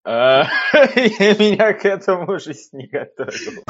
Я меня к этому жизнь не готовил.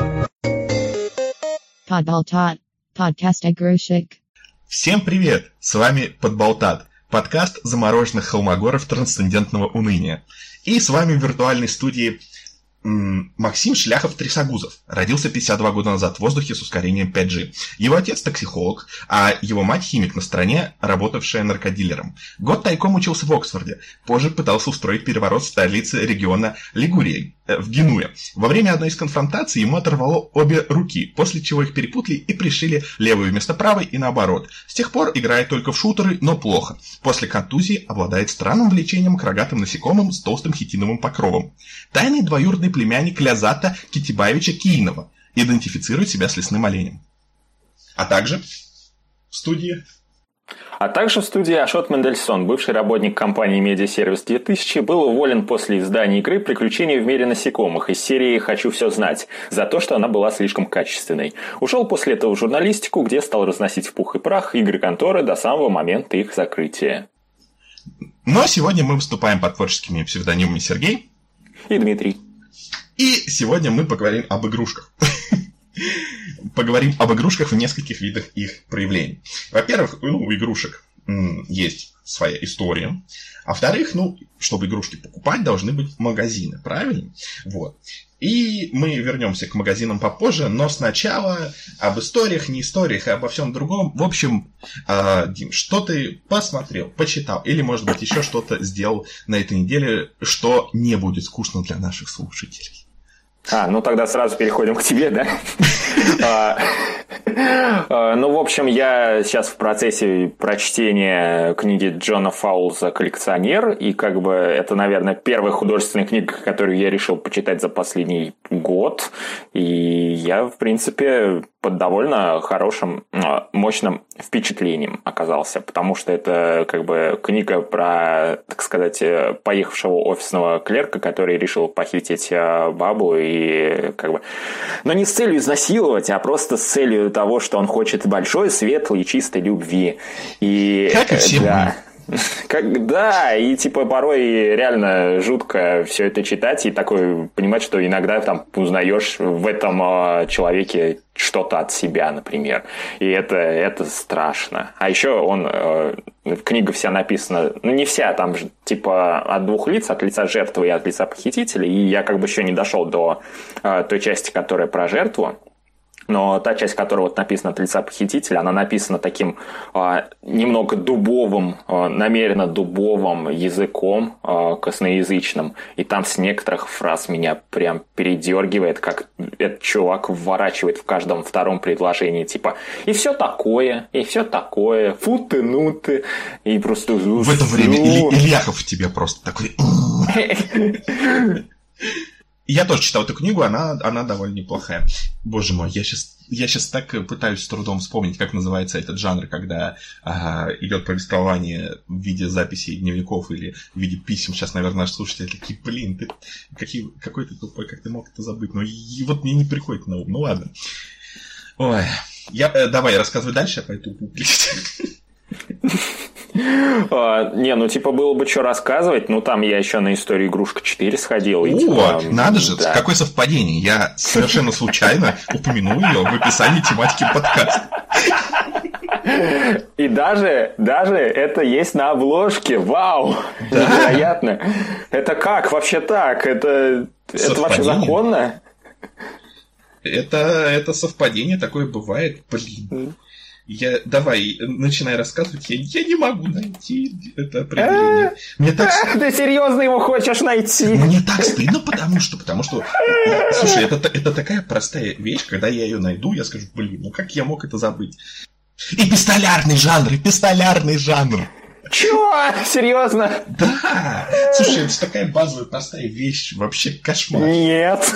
Подболтат. Подкаст игрушек. Всем привет! С вами Подболтат. Подкаст замороженных холмогоров трансцендентного уныния. И с вами в виртуальной студии Максим Шляхов-Трясогузов. Родился 52 года назад в воздухе с ускорением 5G. Его отец токсиколог, а его мать химик на стороне, работавшая наркодилером. Год тайком учился в Оксфорде. Позже пытался устроить переворот в столице региона Лигурии, в Генуе. Во время одной из конфронтаций ему оторвало обе руки, после чего их перепутали и пришили левую вместо правой и наоборот. С тех пор играет только в шутеры, но плохо. После контузии обладает странным влечением к рогатым насекомым с толстым хитиновым покровом. Тайный двоюродный племянник Лязата Китибаевича Киинова, идентифицирует себя с лесным оленем. А также в студии Ашот Мендельсон, бывший работник компании Медиасервис 2000, был уволен после издания игры «Приключения в мире насекомых» из серии «Хочу все знать» за то, что она была слишком качественной. Ушел после этого в журналистику, где стал разносить в пух и прах игры конторы до самого момента их закрытия. Но сегодня мы выступаем под творческими псевдонимами Сергей и Дмитрий. И сегодня мы поговорим об игрушках. Поговорим об игрушках в нескольких видах их проявлений. Во-первых, у игрушек есть своя история. А во-вторых, чтобы игрушки покупать, должны быть магазины, правильно? Вот. И мы вернемся к магазинам попозже, но сначала об историях, не историях, и обо всем другом. В общем, Дим, что ты посмотрел, почитал, или, может быть, еще что-то сделал на этой неделе, что не будет скучно для наших слушателей? Тогда сразу переходим к тебе, да? В общем, я сейчас в процессе прочтения книги Джона Фаулза «Коллекционер», и это, наверное, первая художественная книга, которую я решил почитать за последний год, и я, в принципе, под довольно хорошим, мощным впечатлением оказался, потому что это книга про, так сказать, поехавшего офисного клерка, который решил похитить бабу и но не с целью изнасиловать, а просто с целью того, что он хочет большой, светлой и чистой любви. И как и все мы. Да, и порой реально жутко все это читать и понимать, что иногда там узнаешь в этом человеке что-то от себя, например. И это страшно. А еще книга вся написана, не вся, там от двух лиц, от лица жертвы и от лица похитителя. И я еще не дошел до той части, которая про жертву. Но та часть, которая написана от лица похитителя, она написана таким немного дубовым, намеренно дубовым языком, косноязычным. И там с некоторых фраз меня прям передергивает, как этот чувак вворачивает в каждом втором предложении, и все такое, фу ты, ну ты, и просто... В это время Ильяхов тебе просто такой... Я тоже читал эту книгу, она довольно неплохая. Боже мой, я сейчас так пытаюсь с трудом вспомнить, как называется этот жанр, когда идет повествование в виде записей дневников или в виде писем. Сейчас, наверное, наши слушатели такие, ты какой ты тупой, как ты мог это забыть? Но мне не приходит на ум. Ну ладно. Ой, давай, рассказывай дальше, я пойду гуглить. Было бы что рассказывать, там я еще на историю игрушка 4 сходил. Надо же, да. Какое совпадение. Я совершенно случайно упомянул ее в описании тематики подкаста. И даже это есть на обложке. Вау! Да? Невероятно. Это как вообще так? Это вообще законно? Это совпадение, такое бывает, блин. Давай, начинай рассказывать, я не могу найти это определение. Ты серьезно его хочешь найти? Мне так стыдно, потому что... Слушай, это такая простая вещь, когда я ее найду, я скажу, как я мог это забыть? И пистолярный жанр! Чего? Серьезно? Да! Слушай, это такая базовая простая вещь, вообще кошмар. Нет.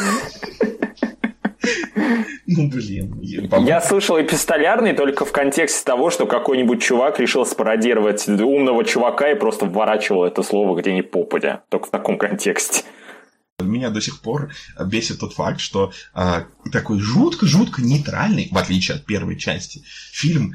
Я слышал эпистолярный только в контексте того, что какой-нибудь чувак решил спародировать умного чувака и просто вворачивал это слово где ни попадя. Только в таком контексте. Меня до сих пор бесит тот факт, что такой жутко нейтральный, в отличие от первой части, фильм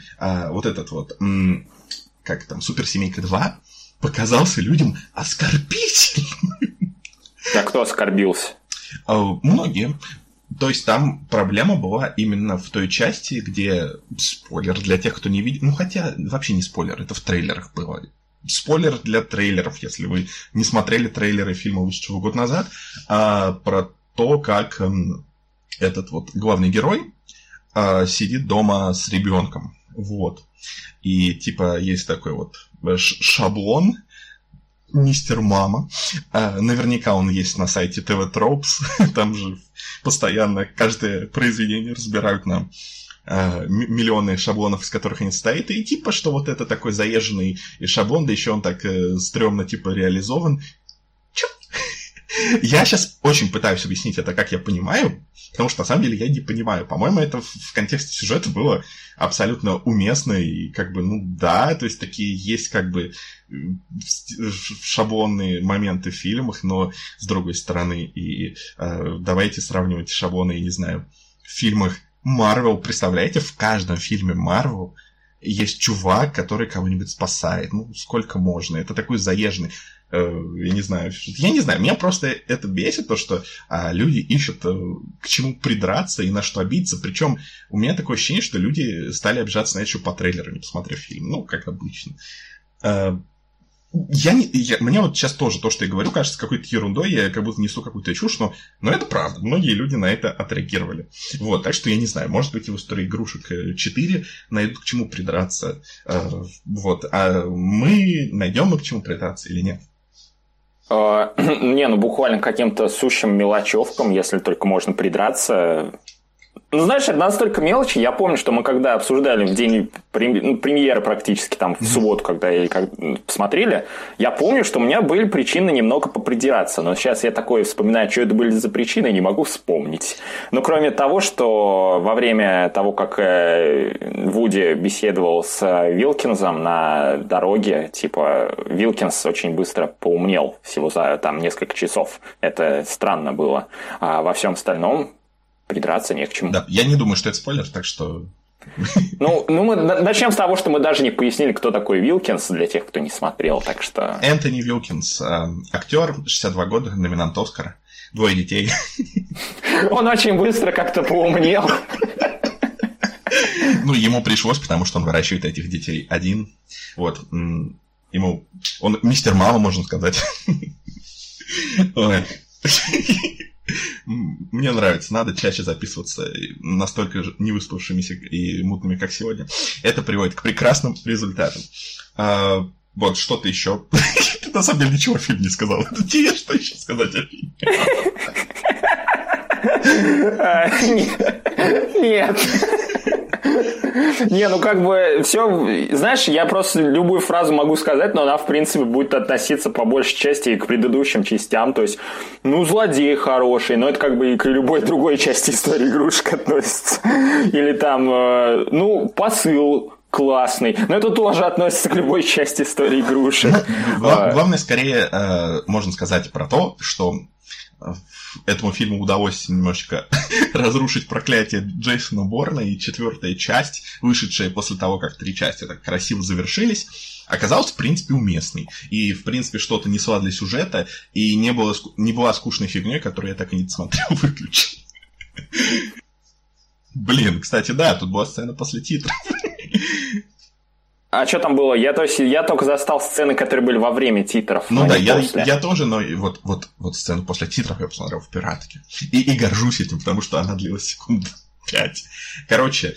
«Суперсемейка 2» показался людям оскорбительным. Да кто оскорбился? Многие. То есть там проблема была именно в той части, где спойлер для тех, кто не видел. Ну, хотя вообще не спойлер, это в трейлерах было. Спойлер для трейлеров, если вы не смотрели трейлеры фильма «Вышедшего год назад», про то, как этот вот главный герой сидит дома с ребенком. Вот. И типа есть такой вот шаблон «Мистер Мама». Наверняка он есть на сайте TV Tropes. Там же постоянно каждое произведение разбирают на миллионы шаблонов, из которых они состоят. И типа, что вот это такой заезженный шаблон, да еще он так стрёмно типа реализован. Чё? Я сейчас очень пытаюсь объяснить это, как я понимаю, потому что на самом деле я не понимаю. По-моему, это в контексте сюжета было абсолютно уместно и как бы, ну да, то есть такие есть как бы шаблонные моменты в фильмах, но с другой стороны, и давайте сравнивать шаблоны, я не знаю, в фильмах Марвел. Представляете, в каждом фильме Марвел есть чувак, который кого-нибудь спасает. Ну, сколько можно? Это такой заезженный. Я не знаю, меня просто это бесит, то, что люди ищут к чему придраться и на что обидеться. Причем у меня такое ощущение, что люди стали обижаться на это еще по трейлеру, не посмотрев фильм. Ну, как обычно. Мне вот сейчас тоже то, что я говорю, кажется какой-то ерундой, я как будто несу какую-то чушь, но это правда. Многие люди на это отреагировали. Вот, так что я не знаю, может быть, и в истории игрушек 4 найдут к чему придраться. Вот, а мы найдем к чему придраться или нет? Не, ну буквально к каким-то сущим мелочевкам, если только можно придраться. Ну, знаешь, это настолько мелочи. Я помню, что мы когда обсуждали в день премьеры практически, там, в субботу, когда посмотрели, я помню, что у меня были причины немного попридираться. Но сейчас я такое вспоминаю, что это были за причины, не могу вспомнить. Но кроме того, что во время того, как Вуди беседовал с Вилкинсом на дороге, типа, Вилкинс очень быстро поумнел всего за там несколько часов. Это странно было. А во всем остальном придраться не к чему. Да, я не думаю, что это спойлер, так что... Ну, мы начнем с того, что мы даже не пояснили, кто такой Вилкинс, для тех, кто не смотрел, так что... Энтони Вилкинс, актер, 62 года, номинант Оскара, 2 детей. Он очень быстро как-то поумнел. Ну, ему пришлось, потому что он выращивает этих детей один. Вот. Он мистер Мама, можно сказать. Ой. Мне нравится, надо чаще записываться настолько же невыспавшимися и мутными, как сегодня. Это приводит к прекрасным результатам. Вот, что-то еще. Ты на самом деле ничего о фильме не сказал. Тебе что еще сказать о фильме? Нет. Не, ну как бы все, знаешь, я просто любую фразу могу сказать, но она, в принципе, будет относиться по большей части и к предыдущим частям. То есть, ну, злодей хороший, но это как бы и к любой другой части истории игрушек относится. Или там, ну, посыл классный, но это тоже относится к любой части истории игрушек. Главное, скорее, можно сказать про то, что этому фильму удалось немножечко разрушить проклятие Джейсона Борна, и 4-я часть, вышедшая после того, как 3 части так красиво завершились, оказалась, в принципе, уместной. И, в принципе, что-то несла для сюжета, и не была скучной фигней, которую я так и не досмотрел, выключил. Блин, кстати, да, тут была сцена после титров. А что там было? Я только застал сцены, которые были во время титров. Ну да, я тоже, но вот сцену после титров я посмотрел в пиратке. И горжусь этим, потому что она длилась секунд 5. Короче,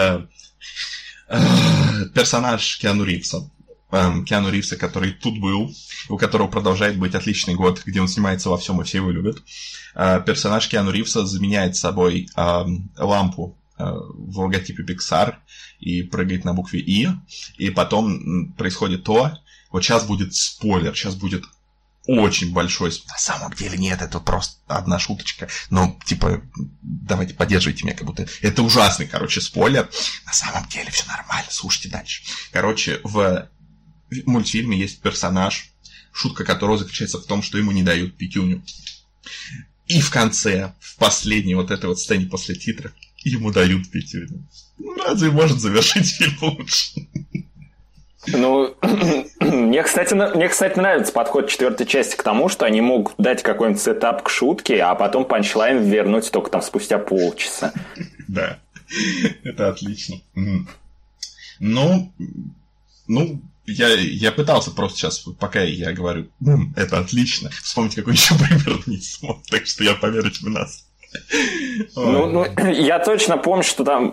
персонаж Киану Ривза. Киану Ривза, который тут был, у которого продолжает быть отличный год, где он снимается во всем, и все его любят. Персонаж Киану Ривза заменяет собой лампу в логотипе Pixar и прыгает на букве И, и потом происходит то, вот сейчас будет спойлер, сейчас будет очень большой спойлер. На самом деле нет, это просто одна шуточка, но типа давайте поддерживайте меня, как будто это ужасный, короче, спойлер. На самом деле все нормально, слушайте дальше. Короче, в мультфильме есть персонаж, шутка которого заключается в том, что ему не дают пятюню. И в конце, в последней вот этой вот сцене после титров, ему дают пятюню. Ну, разве может завершить фильм лучше? Ну, мне, кстати, нравится подход четвертой части к тому, что они могут дать какой-нибудь сетап к шутке, а потом панчлайн вернуть только там спустя полчаса. Да, это отлично. Ну, я пытался просто сейчас, пока я говорю, это отлично, вспомнить какой еще пример не смог, так что я поверить в нас. Ну, я точно помню, что там,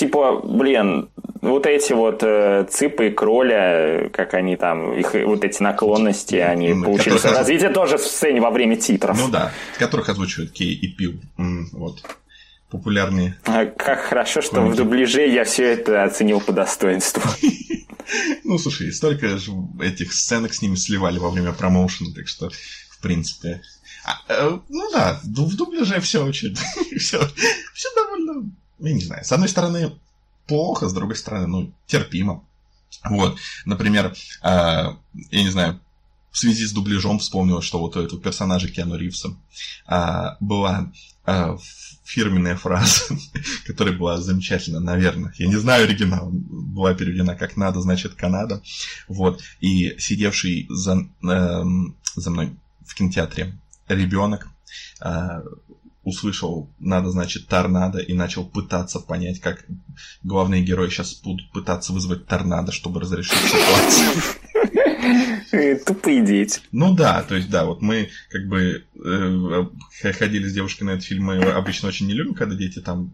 вот эти вот цыпы и кроля, как они там, их вот эти наклонности, они получили развитие тоже в сцене во время титров. Ну да, которых озвучивают Кей и Пил, вот, популярные. Как хорошо, что в дубляже я все это оценил по достоинству. Ну, слушай, столько же этих сценок с ними сливали во время промоушена, так что, в принципе... Ну да, в дубляже все очень... все довольно... Я не знаю. С одной стороны, плохо, с другой стороны, терпимо. Вот, например, я не знаю, в связи с дубляжом вспомнил, что вот у этого персонажа Киану Ривза была фирменная фраза, которая была замечательна, наверное. Я не знаю оригинал, была переведена как «надо, значит, Канада». Вот, и сидевший за мной в кинотеатре ребенок услышал «надо, значит, торнадо» и начал пытаться понять, как главные герои сейчас будут пытаться вызвать торнадо, чтобы разрешить ситуацию. Тупые дети. Ну да, то есть да, вот мы как бы ходили с девушкой на этот фильм, мы обычно очень не любим, когда дети там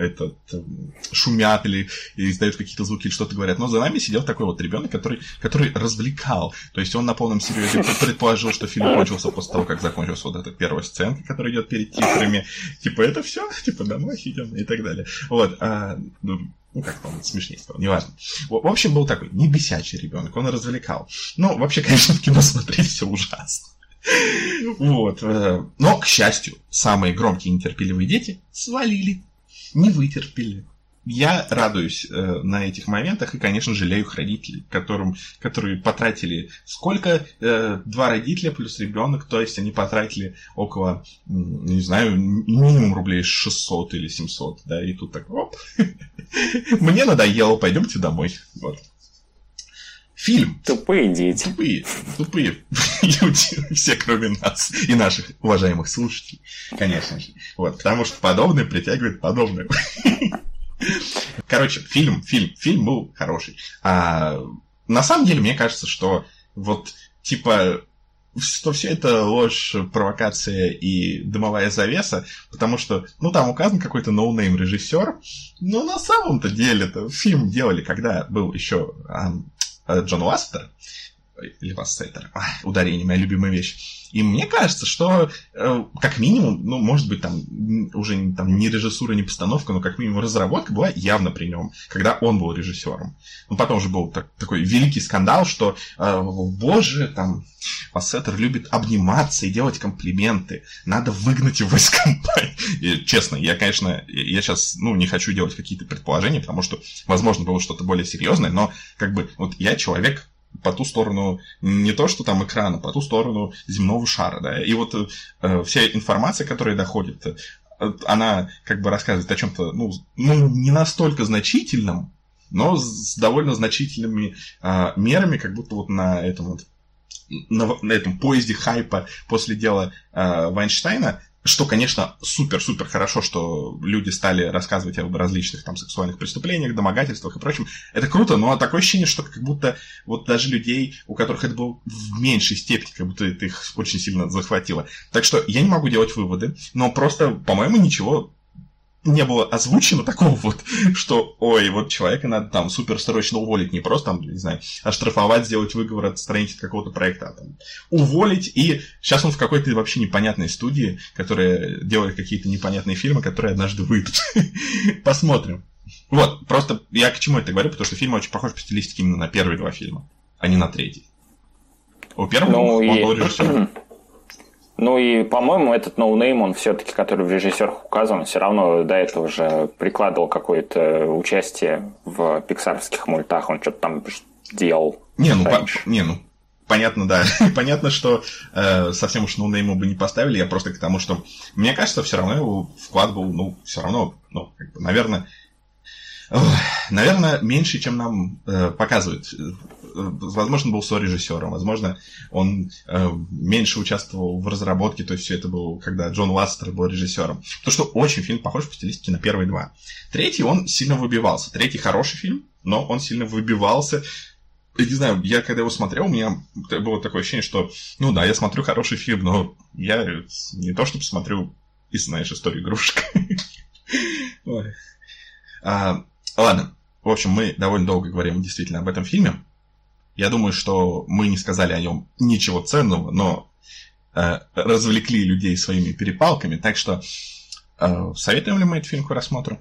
шумят или издают какие-то звуки или что-то говорят. Но за нами сидел такой вот ребенок, который развлекал. То есть он на полном серьезе предположил, что фильм кончился после того, как закончилась вот эта первая сценка, которая идет перед титрами. Типа, это все, типа, домой идем и так далее. Вот. Ну, как он смешнее стал, неважно. В общем, был такой не бесячий ребенок, он развлекал. Ну, вообще, конечно, в кино смотреть все ужасно. Вот. Но, к счастью, самые громкие и нетерпеливые дети свалили. Не вытерпели. Я радуюсь на этих моментах и, конечно, жалею их родителей, которые потратили сколько? 2 родителя плюс ребенок, то есть они потратили около, не знаю, минимум рублей 600 или 700, да, и тут так, оп, мне надоело, пойдемте домой. Вот. Фильм. Тупые дети. Тупые люди, все кроме нас и наших уважаемых слушателей, конечно же. Вот, потому что подобное притягивает подобное. Короче, фильм был хороший. На самом деле, мне кажется, что вот, типа, что все это ложь, провокация и дымовая завеса, потому что, ну, там указан какой-то ноунейм режиссер, но на самом-то деле-то фильм делали, когда был еще Джон Ластер, или Лассетер, ударение, моя любимая вещь. И мне кажется, что как минимум, ну, может быть, там уже там, не режиссура, не постановка, но как минимум разработка была явно при нем, когда он был режиссером. Ну, потом же был такой великий скандал, что, боже, там, Лассетер любит обниматься и делать комплименты. Надо выгнать его из компании. И, честно, я сейчас, не хочу делать какие-то предположения, потому что, возможно, было что-то более серьезное, но, как бы, вот я человек по ту сторону не то, что там экрана, по ту сторону земного шара, да, и вот вся информация, которая доходит, она как бы рассказывает о чем-то, не настолько значительном, но с довольно значительными мерами, как будто вот на этом поезде хайпа после дела Вайнштейна, что, конечно, супер-супер хорошо, что люди стали рассказывать об различных там сексуальных преступлениях, домогательствах и прочем. Это круто, но такое ощущение, что как будто вот даже людей, у которых это было в меньшей степени, как будто это их очень сильно захватило. Так что я не могу делать выводы, но просто, по-моему, ничего не было озвучено такого вот, что, ой, вот человека надо там суперсрочно уволить, не просто там, не знаю, оштрафовать, сделать выговор, отстранить от какого-то проекта, а там уволить, и сейчас он в какой-то вообще непонятной студии, которая делает какие-то непонятные фильмы, которые однажды выйдут. Посмотрим. Вот, просто я к чему это говорю, потому что фильм очень похож по стилистике именно на первые 2 фильма, а не на третий. У первого он был режиссером. Ну и, по-моему, этот ноунейм, он все-таки, который в режиссерах указан, все равно до этого же прикладывал какое-то участие в пиксарских мультах, он что-то там делал. Понятно, да. Понятно, что совсем уж ноунейма бы не поставили, я просто к тому, что мне кажется, все равно его вклад был, все равно, как бы, наверное, Наверное, меньше, чем нам показывают. Возможно, был сорежиссером, возможно, он меньше участвовал в разработке, то есть все это было, когда Джон Ластер был режиссером. Потому что очень фильм похож по стилистике на первые два. Третий, он сильно выбивался. Третий хороший фильм, но он сильно выбивался. Я не знаю, я когда его смотрел, у меня было такое ощущение, что, ну да, я смотрю хороший фильм, но я не то чтобы смотрю, и знаешь, историю игрушек. Ладно, в общем, мы довольно долго говорим действительно об этом фильме. Я думаю, что мы не сказали о нем ничего ценного, но развлекли людей своими перепалками. Так что советуем ли мы этот фильм к рассмотру?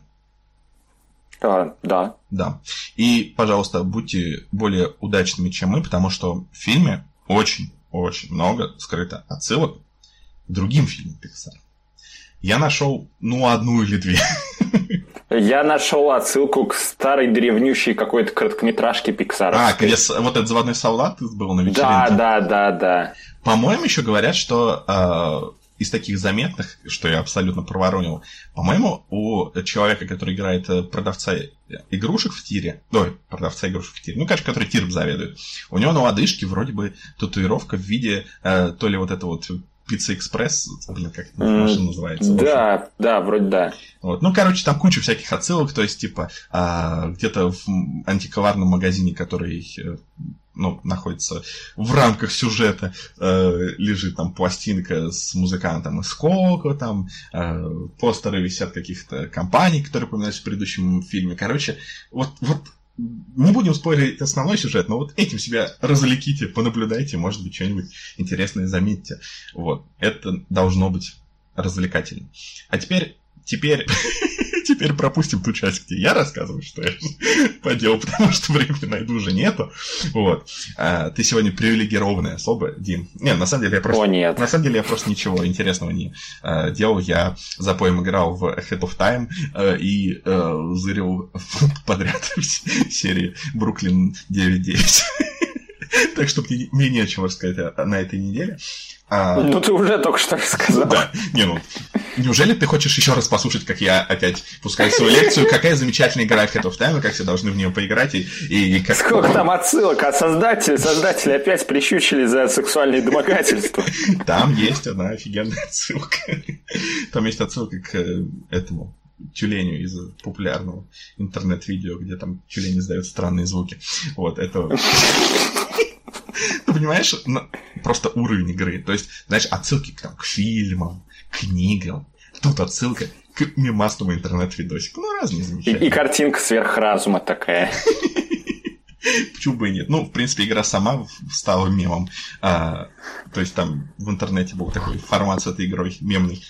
Да. Да. И, пожалуйста, будьте более удачными, чем мы, потому что в фильме очень-очень много скрыто отсылок к другим фильмам Pixar. Я нашел, одну или две. Я нашел отсылку к старой древнющей какой-то короткометражке пиксаровской. Где вот этот заводной солдат был на вечеринке? Да. По-моему, еще говорят, что из таких заметных, что я абсолютно проворонил, по-моему, у человека, который играет продавца игрушек в тире, который тиром заведует, у него на лодыжке вроде бы татуировка в виде то ли вот это вот Пицца Экспресс, как эта машина называется? Да, вроде да. Вот. Там куча всяких отсылок, то есть, где-то в антикварном магазине, который находится в рамках сюжета, лежит там пластинка с музыкантом из Коко, там постеры висят каких-то компаний, которые упоминались в предыдущем фильме. Вот не будем спойлерить основной сюжет, но вот этим себя развлеките, понаблюдайте, может быть, что-нибудь интересное заметьте. Вот. Это должно быть развлекательно. А теперь пропустим ту часть, где я рассказываю, что я поделал, потому что времени найду уже нету. Вот. Ты сегодня привилегированная особа, Дим. Нет, на самом деле я просто ничего интересного не делал. Я за поем играл в Ahead of Time и зырил подряд серии Бруклин 9.9. Так что мне не о чем рассказать на этой неделе. Ты уже только что рассказал. Да. Неужели ты хочешь еще раз послушать, как я опять пускаю свою лекцию, какая замечательная игра Ahead of Time, как все должны в нее поиграть, и как... Сколько там отсылок, а создатели опять прищучили за сексуальные домогательства. Там есть одна офигенная отсылка. Там есть отсылка к этому тюленю из популярного интернет-видео, где там тюлень издает странные звуки. Вот, это... Ты понимаешь, просто уровень игры. То есть, знаешь, отсылки к фильмам, книгам. Тут отсылка к мемасному интернет-видосику. Разные замечательные. И картинка сверхразума такая. Почему бы и нет? В принципе, игра сама стала мемом. То есть, там в интернете был такой формат с этой игрой мемный.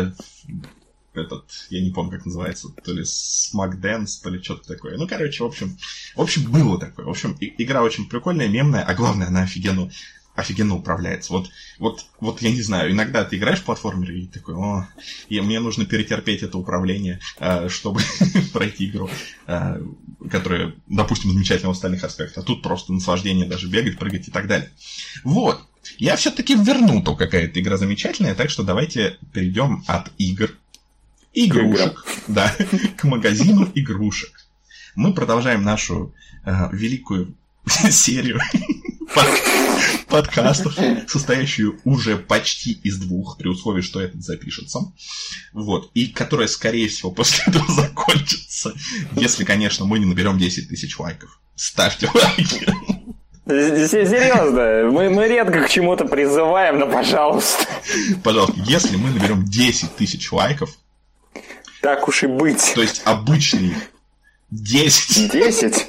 Я не помню, как называется, то ли Smack Dance, то ли что-то такое. В общем, было такое. В общем, игра очень прикольная, мемная, а главное, она офигенно управляется. Вот я не знаю, иногда ты играешь в платформер и такой, мне нужно перетерпеть это управление, чтобы пройти игру, которая, допустим, замечательна в остальных аспектах. А тут просто наслаждение даже бегать, прыгать и так далее. Вот. Я все-таки верну то, какая эта игра замечательная, так что давайте перейдем от игрушек, да, к магазину игрушек. Мы продолжаем нашу великую серию подкастов, состоящую уже почти из двух, при условии, что этот запишется. Вот. И которая, скорее всего, после этого закончится, если, конечно, мы не наберем 10 тысяч лайков. Ставьте лайки. Серьезно, мы редко к чему-то призываем, но пожалуйста. Пожалуйста, если мы наберем 10 тысяч лайков, так уж и быть. То есть обычный 10. 10?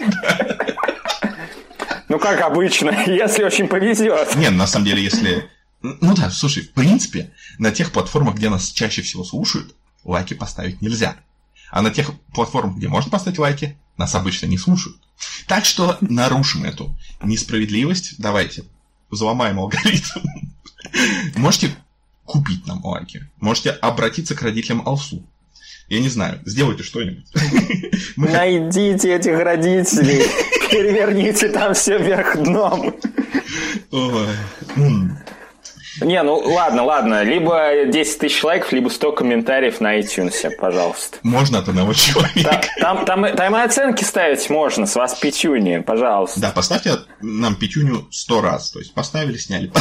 Как обычно, если очень повезет. Не, на самом деле, если... слушай, в принципе, на тех платформах, где нас чаще всего слушают, лайки поставить нельзя. А на тех платформах, где можно поставить лайки, нас обычно не слушают. Так что нарушим эту несправедливость. Давайте, взломаем алгоритм. Можете купить нам лайки. Можете обратиться к родителям Алсу. Я не знаю, сделайте что-нибудь. Найдите этих родителей, переверните там все вверх дном. Не, ну ладно. Либо 10 тысяч лайков, либо 100 комментариев на iTunes, пожалуйста. Можно от одного человека. Там и оценки ставить можно, с вас пятюни, пожалуйста. Да, поставьте нам пятюню 100 раз. То есть поставили, сняли.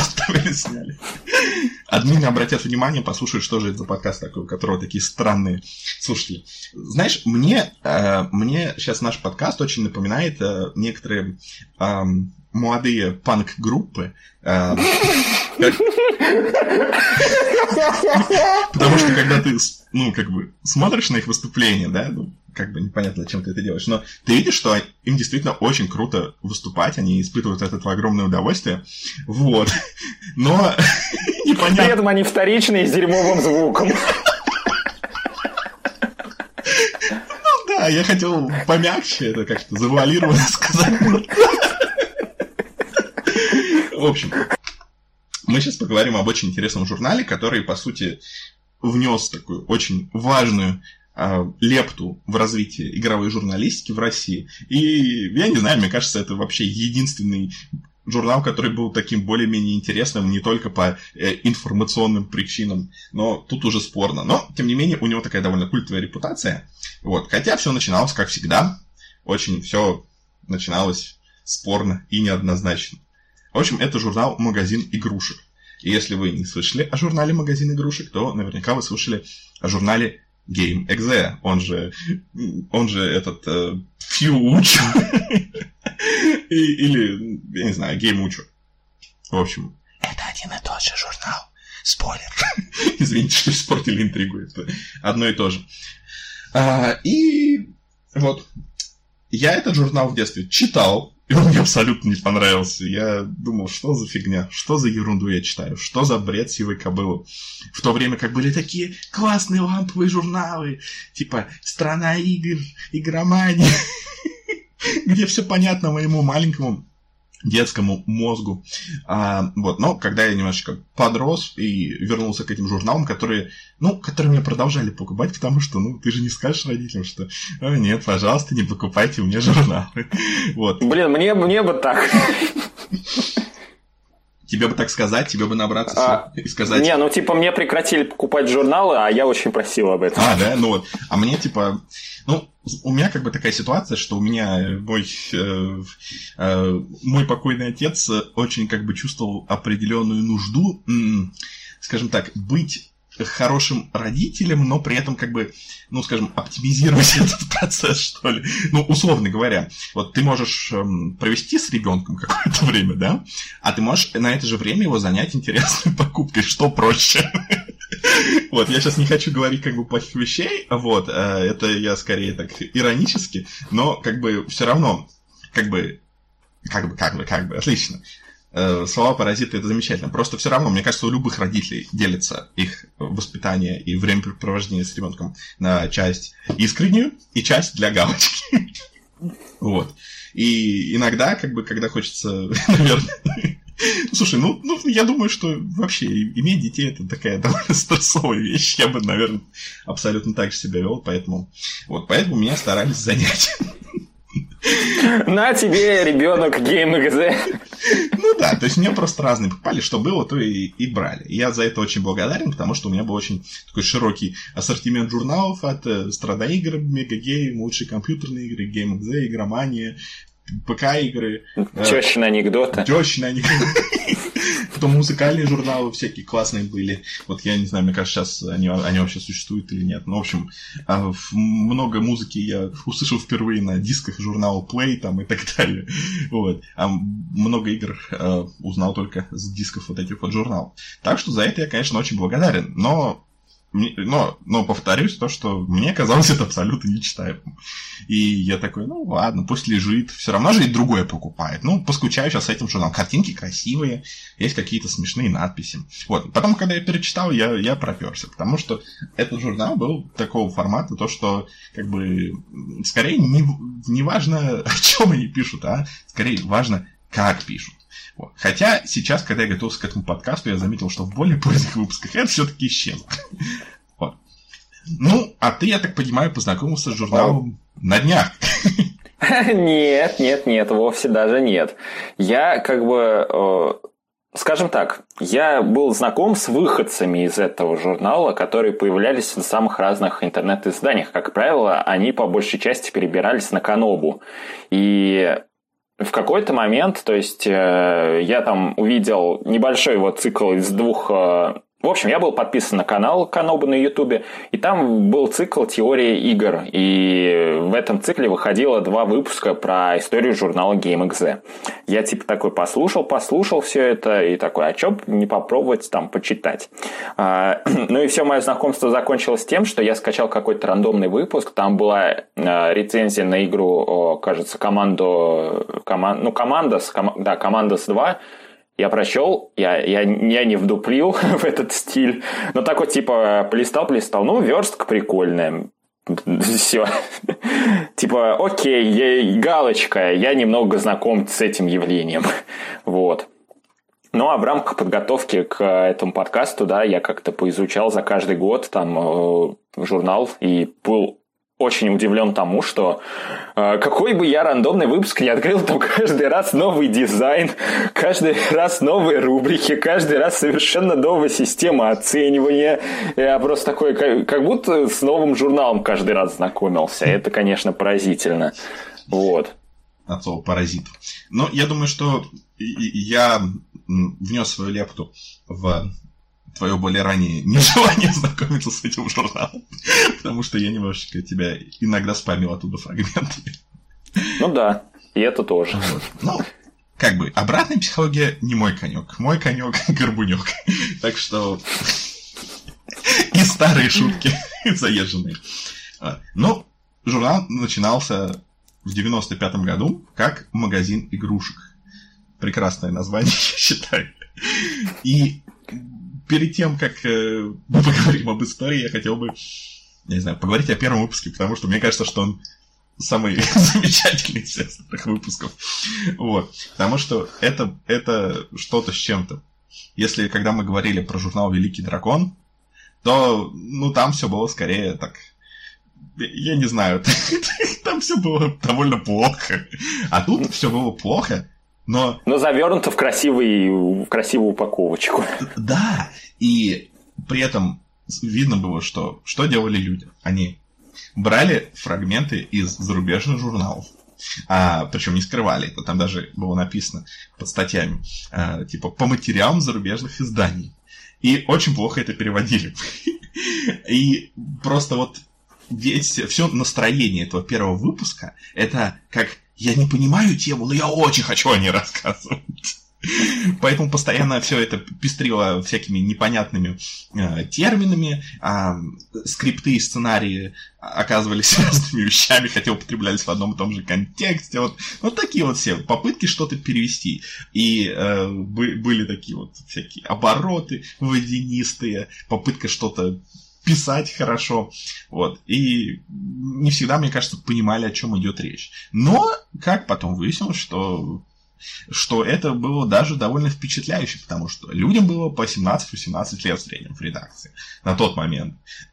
Админы обратят внимание, послушают, что же это за подкаст такой, у которого такие странные слушатели. Знаешь, мне сейчас наш подкаст очень напоминает некоторые молодые панк-группы. Потому что когда ты, смотришь на их выступления, да, непонятно, зачем ты это делаешь, но ты видишь, что им действительно очень круто выступать, они испытывают от этого огромное удовольствие, вот, но непонятно... При этом они вторичные с дерьмовым звуком. Ну да, я хотел помягче это как-то завуалированно сказать. В общем, мы сейчас поговорим об очень интересном журнале, который, по сути, внес такую очень важную лепту в развитие игровой журналистики в России. И, я не знаю, мне кажется, это вообще единственный журнал, который был таким более-менее интересным не только по информационным причинам, но тут уже спорно. Но, тем не менее, у него такая довольно культовая репутация. Вот. Хотя все начиналось, как всегда, очень все начиналось спорно и неоднозначно. В общем, это журнал «Магазин игрушек». И если вы не слышали о журнале «Магазин игрушек», то наверняка вы слышали о журнале Game.exe, он же этот Фьючер, или, я не знаю, Game.ucher. В общем, это один и тот же журнал. Спойлер. Извините, что испортили интригу. Это одно и то же. И вот, я этот журнал в детстве читал, и он мне абсолютно не понравился. Я думал, что за фигня, что за ерунду я читаю, что за бред сивой кобылы. В то время как были такие классные ламповые журналы, типа «Страна игр», «Игромания», где все понятно моему маленькому детскому мозгу. Вот. Но когда я немножечко подрос и вернулся к этим журналам, которые меня продолжали покупать, потому что, ты же не скажешь родителям, что нет, пожалуйста, не покупайте мне журналы. Вот. Блин, мне бы так. Тебе бы так сказать, тебе бы набраться и сказать... Не, мне прекратили покупать журналы, а я очень просил об этом. Да? А мне, у меня такая ситуация, что у меня мой покойный отец очень чувствовал определенную нужду, скажем так, быть хорошим родителем, но при этом оптимизировать этот процесс, что ли. Условно говоря, вот ты можешь провести с ребенком какое-то время, да, а ты можешь на это же время его занять интересной покупкой, что проще. Вот, я сейчас не хочу говорить плохих вещей, вот, это я скорее так иронически, но все равно, отлично. Слова паразиты — это замечательно. Просто все равно, мне кажется, у любых родителей делится их воспитание и времяпрепровождение с ребенком на часть искреннюю и часть для галочки. Вот. И иногда, когда хочется, наверное... Слушай, я думаю, что вообще иметь детей — это такая довольно стрессовая вещь. Я бы, наверное, абсолютно так же себя вел, поэтому меня старались занять. На тебе, ребенок, Game.exe. Да, то есть мне просто разные покупали, что было, то и брали. И я за это очень благодарен, потому что у меня был очень такой широкий ассортимент журналов от «Страна игр», «Мегагейм», «Лучшие компьютерные игры», Game.exe, «Игромания», ПК-игры. Тёщины анекдоты. Потом музыкальные журналы всякие классные были. Вот я не знаю, мне кажется, сейчас они вообще существуют или нет. В общем, много музыки я услышал впервые на дисках журнала Play и так далее. Вот. А много игр узнал только с дисков вот этих вот журналов. Так что за это я, конечно, очень благодарен. Но повторюсь, то, что мне казалось это абсолютно нечитаемым. И я такой, ладно, пусть лежит. Все равно же и другое покупает. Поскучаю сейчас с этим журналом. Картинки красивые, есть какие-то смешные надписи. Вот. Потом, когда я перечитал, я проперся. Потому что этот журнал был такого формата, то, что скорее не важно, о чем они пишут, а скорее важно, как пишут. Вот. Хотя сейчас, когда я готовился к этому подкасту, я заметил, что в более поздних выпусках это все-таки исчезло. Вот. А ты, я так понимаю, познакомился с журналом на днях. Нет, вовсе даже нет. Я Скажем так, я был знаком с выходцами из этого журнала, которые появлялись в самых разных интернет-изданиях. Как правило, они по большей части перебирались на Канобу. И в какой-то момент, то есть я там увидел небольшой вот цикл из двух... В общем, я был подписан на канал Канобу на Ютубе, и там был цикл «Теория игр». И в этом цикле выходило 2 выпуска про историю журнала GameXZ. Я типа такой послушал все это, и такой, а чё не попробовать там почитать? Ну и все мое знакомство закончилось тем, что я скачал какой-то рандомный выпуск, там была рецензия на игру, кажется, Commandos 2, я прочел, я не вдуплил в этот стиль, но так вот типа полистал, ну, верстка прикольная, все. Типа, окей, галочка, я немного знаком с этим явлением, вот. Ну, а в рамках подготовки к этому подкасту, да, я как-то поизучал за каждый год там журнал и был очень удивлен тому, что какой бы я рандомный выпуск не открыл, там каждый раз новый дизайн, каждый раз новые рубрики, каждый раз совершенно новая система оценивания. Я просто такой, как будто с новым журналом каждый раз знакомился. Это, конечно, поразительно. Вот. От слова «паразит». Но я думаю, что я внес свою лепту в твое более раннее нежелание знакомиться с этим журналом, потому что я немножечко тебя иногда спамил оттуда фрагментами. Ну да, и это тоже. Вот. Ну, как бы, обратная психология не мой конек. Мой конек горбунек. Так что и старые шутки заезженные. Но журнал начинался в 95-м году как магазин игрушек. Прекрасное название, я считаю. И перед тем, как мы поговорим об истории, я хотел бы, не знаю, поговорить о первом выпуске, потому что мне кажется, что он самый замечательный из всех этих выпусков. Вот. Потому что это что-то с чем-то. Если, когда мы говорили про журнал «Великий дракон», то, ну, там все было скорее так... Я не знаю, там все было довольно плохо. А тут все было плохо, но завернуто в красивую упаковочку. Да, и при этом видно было, что делали люди. Они брали фрагменты из зарубежных журналов, причем не скрывали это, там даже было написано под статьями, типа по материалам зарубежных изданий. И очень плохо это переводили. И просто вот все настроение этого первого выпуска, это как я не понимаю тему, но я очень хочу о ней рассказывать. Поэтому постоянно все это пестрило всякими непонятными терминами, скрипты и сценарии оказывались разными вещами, хотя употреблялись в одном и том же контексте. Вот такие вот все попытки что-то перевести. И были такие вот всякие обороты водянистые, попытка что-то писать хорошо, вот, и не всегда, мне кажется, понимали, о чем идет речь. Но, как потом выяснилось, что это было даже довольно впечатляюще, потому что людям было по 17-18 лет в среднем в редакции на тот момент.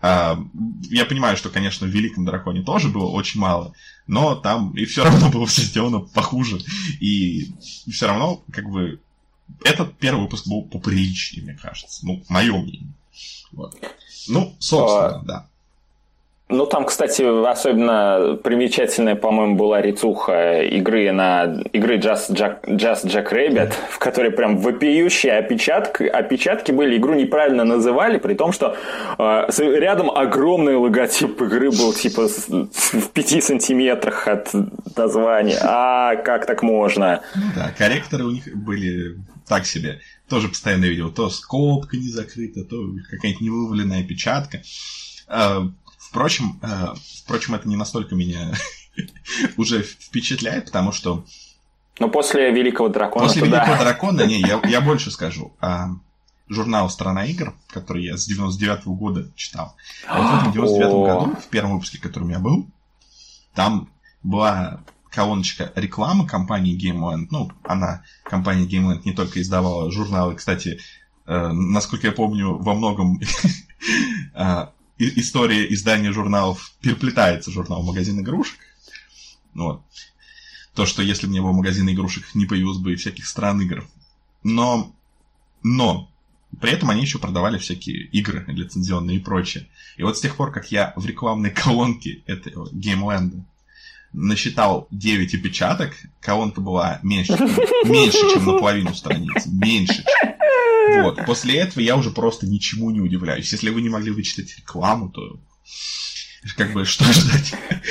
Я понимаю, что, конечно, в «Великом драконе» тоже было очень мало, но там и все равно было все сделано похуже, и все равно, как бы, этот первый выпуск был поприличнее, мне кажется, ну, мое мнение. Вот. Ну, собственно, да. Ну, там, кстати, особенно примечательная, по-моему, была рецуха игры Just Jack Rabbit, в которой прям вопиющие опечатки были. Игру неправильно называли, при том, что рядом огромный логотип игры был типа в 5 сантиметрах от названия. Как так можно? Ну да, корректоры у них были так себе. Тоже постоянно видел, то скобка не закрыта, то какая-нибудь невываленная опечатка. Впрочем, это не настолько меня уже впечатляет, потому что... Ну, после «Великого дракона». После «Великого дракона», я больше скажу. Журнал «Страна игр», который я с 99-го года читал. А вот в 99-м году, в первом выпуске, который у меня был, там была колоночка рекламы компании GameLand. Ну, компания GameLand не только издавала журналы, кстати, насколько я помню, во многом история издания журналов переплетается журнал «Магазин игрушек». Вот. То, что если бы не было магазина игрушек, не появилось бы и всяких стран игр. Но Но при этом они еще продавали всякие игры лицензионные и прочее. И вот с тех пор, как я в рекламной колонке этого Геймленда насчитал 9 опечаток, колонка была меньше, чем наполовину страницы. Меньше. Вот. После этого я уже просто ничему не удивляюсь. Если вы не могли вычитать рекламу, то как бы что ждать?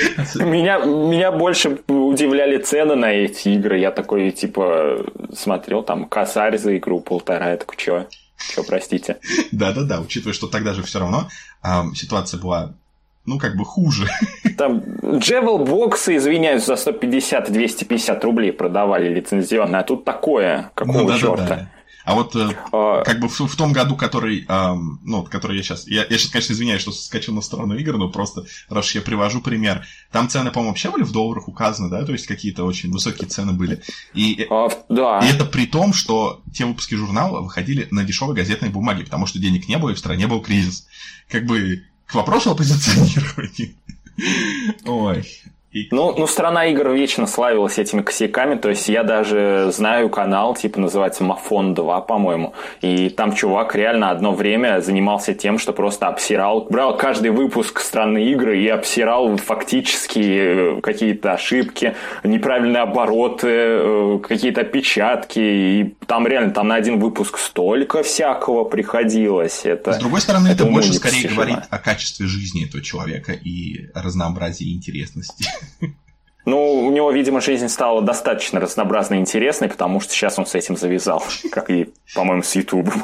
Меня больше удивляли цены на эти игры. Я такой, типа, смотрел, там, косарь за игру 1,5. Я такой, чё, простите? Да-да-да, учитывая, что тогда же все равно ситуация была, ну, как бы хуже. Там Джевел-боксы, извиняюсь, за 150-250 рублей продавали лицензионные, а тут такое, какого черта? Да. А вот как бы в том году, который я сейчас... Я сейчас, конечно, извиняюсь, что соскочил на сторону игр, но просто, раз я привожу пример, там цены, по-моему, вообще были в долларах указаны, да? То есть какие-то очень высокие цены были. Да. И это при том, что те выпуски журнала выходили на дешевой газетной бумаге, потому что денег не было, и в стране был кризис. Как бы к вопросу о позиционировании. Ой... Ну, страна игр вечно славилась этими косяками, то есть я даже знаю канал, типа называется Мафон 2, по-моему, и там чувак реально одно время занимался тем, что просто брал каждый выпуск страны игры и обсирал фактически какие-то ошибки, неправильные обороты, какие-то опечатки, и там реально на один выпуск столько всякого приходилось. С другой стороны, это больше скорее говорит о качестве жизни этого человека и разнообразии и интересности. Ну, у него, видимо, жизнь стала достаточно разнообразной и интересной, потому что сейчас он с этим завязал, как и, по-моему, с Ютубом.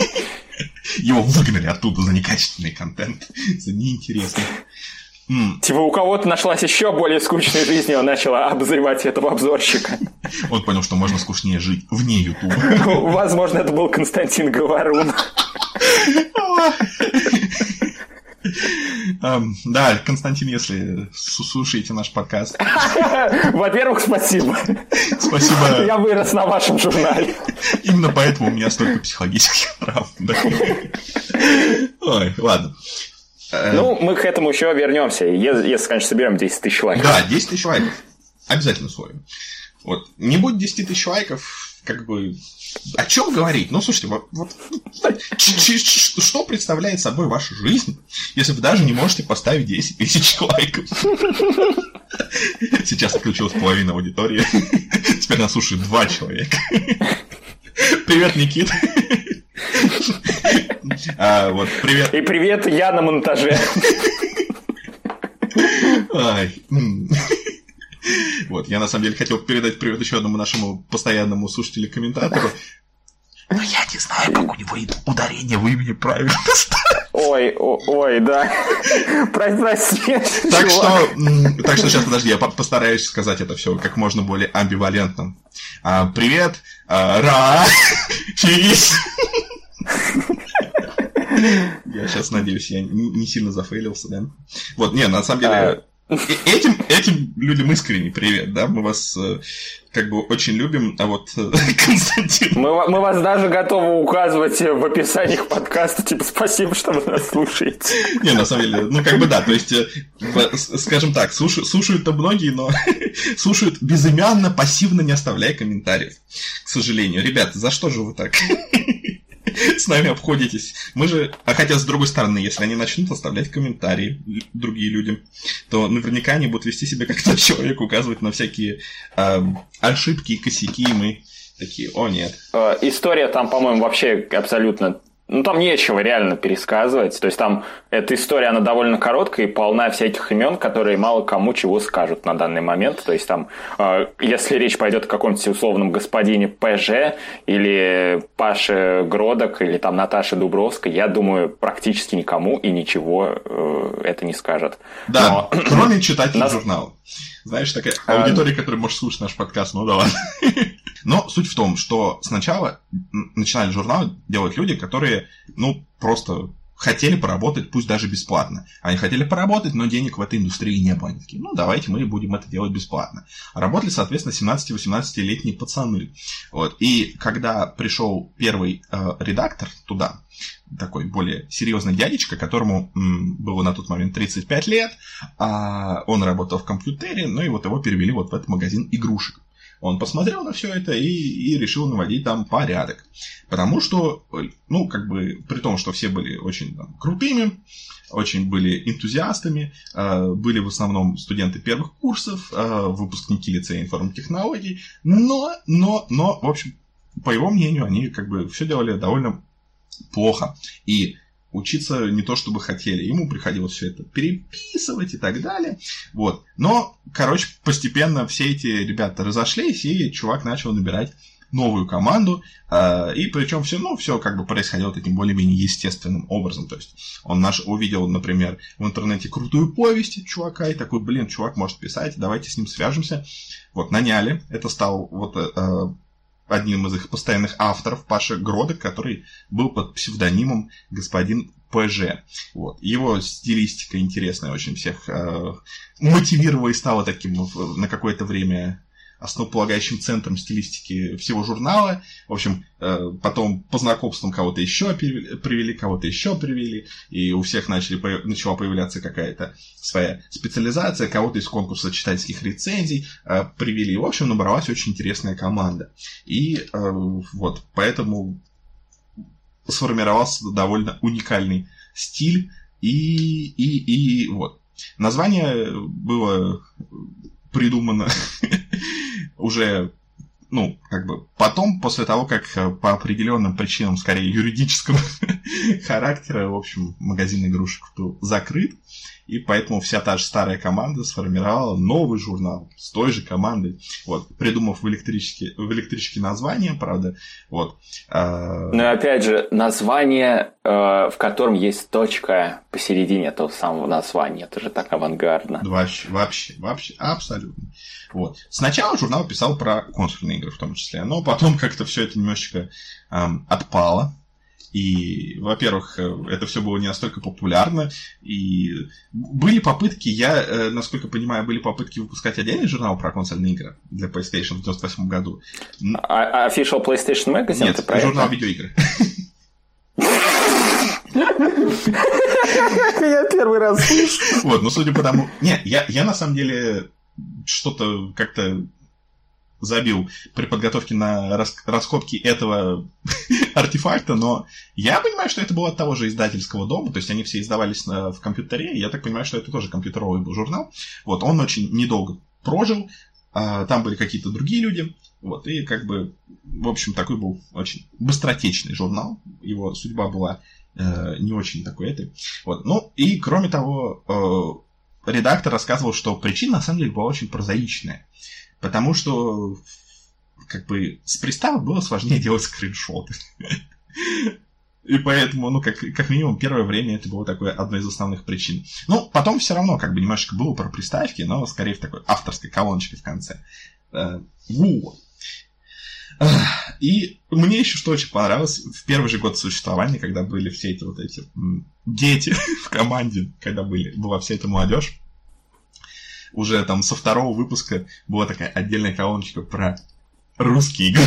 Его выгнали оттуда за некачественный контент, за неинтересный. Типа у кого-то нашлась еще более скучная жизнь, и он начал обозревать этого обзорщика. Он понял, что можно скучнее жить вне Ютуба. Возможно, это был Константин Говорун. Да, Константин, если слушаете наш подкаст. Во-первых, спасибо. Спасибо. Я вырос на вашем журнале. Именно поэтому у меня столько психологических травм. Ой, ладно. Ну, мы к этому еще вернемся, если, конечно, соберем 10 тысяч лайков. Да, 10 тысяч лайков. Обязательно словим. Вот. Не будет 10 тысяч лайков, как бы... О чем говорить? Ну, слушайте, что представляет собой ваша жизнь, если вы даже не можете поставить 10 тысяч лайков? Сейчас отключилась половина аудитории. Теперь нас слушает 2 человека. Привет, Никит. Привет. И привет, я на монтаже. Вот, я на самом деле хотел передать привет еще одному нашему постоянному слушателю-комментатору. Но я не знаю, как у него ударение в имени правильно ставить. Ой, да. Прости. Так что сейчас, подожди, я постараюсь сказать это все как можно более амбивалентно. Привет, Чиз. Я сейчас надеюсь, я не сильно зафейлился, да? Вот, не, на самом деле... Этим людям искренне привет, да, мы вас как бы очень любим, а вот Константин... Мы вас даже готовы указывать в описании к подкасту, типа, спасибо, что вы нас слушаете. Не, на самом деле, ну как бы да, то есть, скажем так, слушают-то многие, но слушают безымянно, пассивно, не оставляя комментариев, к сожалению. Ребята, за что же вы так... с нами обходитесь. Мы же... хотя, с другой стороны, если они начнут оставлять комментарии, другие люди, то наверняка они будут вести себя как тот человек, указывать на всякие ошибки и косяки, и мы такие, о нет. История там, по-моему, вообще абсолютно... Ну, там нечего реально пересказывать. То есть, там эта история, она довольно короткая и полна всяких имен, которые мало кому чего скажут на данный момент. То есть, там, если речь пойдет о каком-нибудь условном господине ПЖ или Паше Гродок или там Наташе Дубровской, я думаю, практически никому и ничего это не скажет. Да, кроме читателей журнала. Знаешь, такая аудитория, которая может слушать наш подкаст, ну да ладно. Но суть в том, что сначала начинали журналы делать люди, которые, ну, просто хотели поработать, пусть даже бесплатно. Они хотели поработать, но денег в этой индустрии не было. Они такие, ну, давайте мы будем это делать бесплатно. Работали, соответственно, 17-18-летние пацаны. Вот. И когда пришел первый редактор туда, такой более серьезный дядечка, которому было на тот момент 35 лет, он работал в компьютере, ну и вот его перевели вот в этот магазин игрушек. Он посмотрел на все это и решил наводить там порядок. Потому что, ну, как бы, при том, что все были очень там крутыми, очень были энтузиастами, были в основном студенты первых курсов, выпускники лицея информтехнологий, но, в общем, по его мнению, они как бы все делали довольно плохо. И учиться не то чтобы хотели. Ему приходилось все это переписывать и так далее. Вот. Но, короче, постепенно все эти ребята разошлись, и чувак начал набирать новую команду. И причем все как бы происходило таким более-менее естественным образом. То есть он увидел, например, в интернете крутую повесть чувака, и такой, блин, чувак может писать, давайте с ним свяжемся. Вот, наняли. Это стал вот одним из их постоянных авторов, Паша Гродек, который был под псевдонимом господин ПЖ. Вот. Его стилистика интересная, очень всех мотивировала и стала таким на какое-то время основополагающим центром стилистики всего журнала. В общем, потом по знакомствам кого-то еще привели, и у всех начала появляться какая-то своя специализация, кого-то из конкурса читательских рецензий привели. В общем, набралась очень интересная команда. И вот, поэтому сформировался довольно уникальный стиль. И вот. Название было придумано уже, ну, как бы потом, после того, как по определенным причинам, скорее юридического характера, в общем, магазин игрушек был закрыт, и поэтому вся та же старая команда сформировала новый журнал с той же командой, вот, придумав в электричке название, правда, вот. Ну и опять же, название, в котором есть точка посередине этого самого названия, это же так авангардно. Вообще, абсолютно. Вот. Сначала журнал писал про консольные игры в том числе, но потом как-то все это немножечко отпало. И, во-первых, это все было не настолько популярно, и были попытки, насколько понимаю, выпускать отдельный журнал про консольные игры для PlayStation в 1998 году. Official PlayStation Magazine? Нет, журнал видеоигры. Я первый раз слышу. Вот, ну, судя по тому... Нет, я на самом деле что-то как-то забил при подготовке на раскопки этого артефакта, но я понимаю, что это было от того же издательского дома, то есть они все издавались в компьютере, и я так понимаю, что это тоже компьютеровый был журнал. Вот, он очень недолго прожил, там были какие-то другие люди, вот, и как бы, в общем, такой был очень быстротечный журнал, его судьба была не очень такой этой. Вот, ну, и кроме того, редактор рассказывал, что причина на самом деле была очень прозаичная. Потому что, как бы, с приставок было сложнее делать скриншоты. И поэтому, ну, как минимум, первое время это было такое одной из основных причин. Ну, потом все равно, как бы, немножечко было про приставки, но скорее в такой авторской колоночке в конце. Вот. И мне еще что очень понравилось, в первый же год существования, когда были все эти вот эти дети в команде, когда была вся эта молодежь, уже там со второго выпуска была такая отдельная колоночка про русские игры.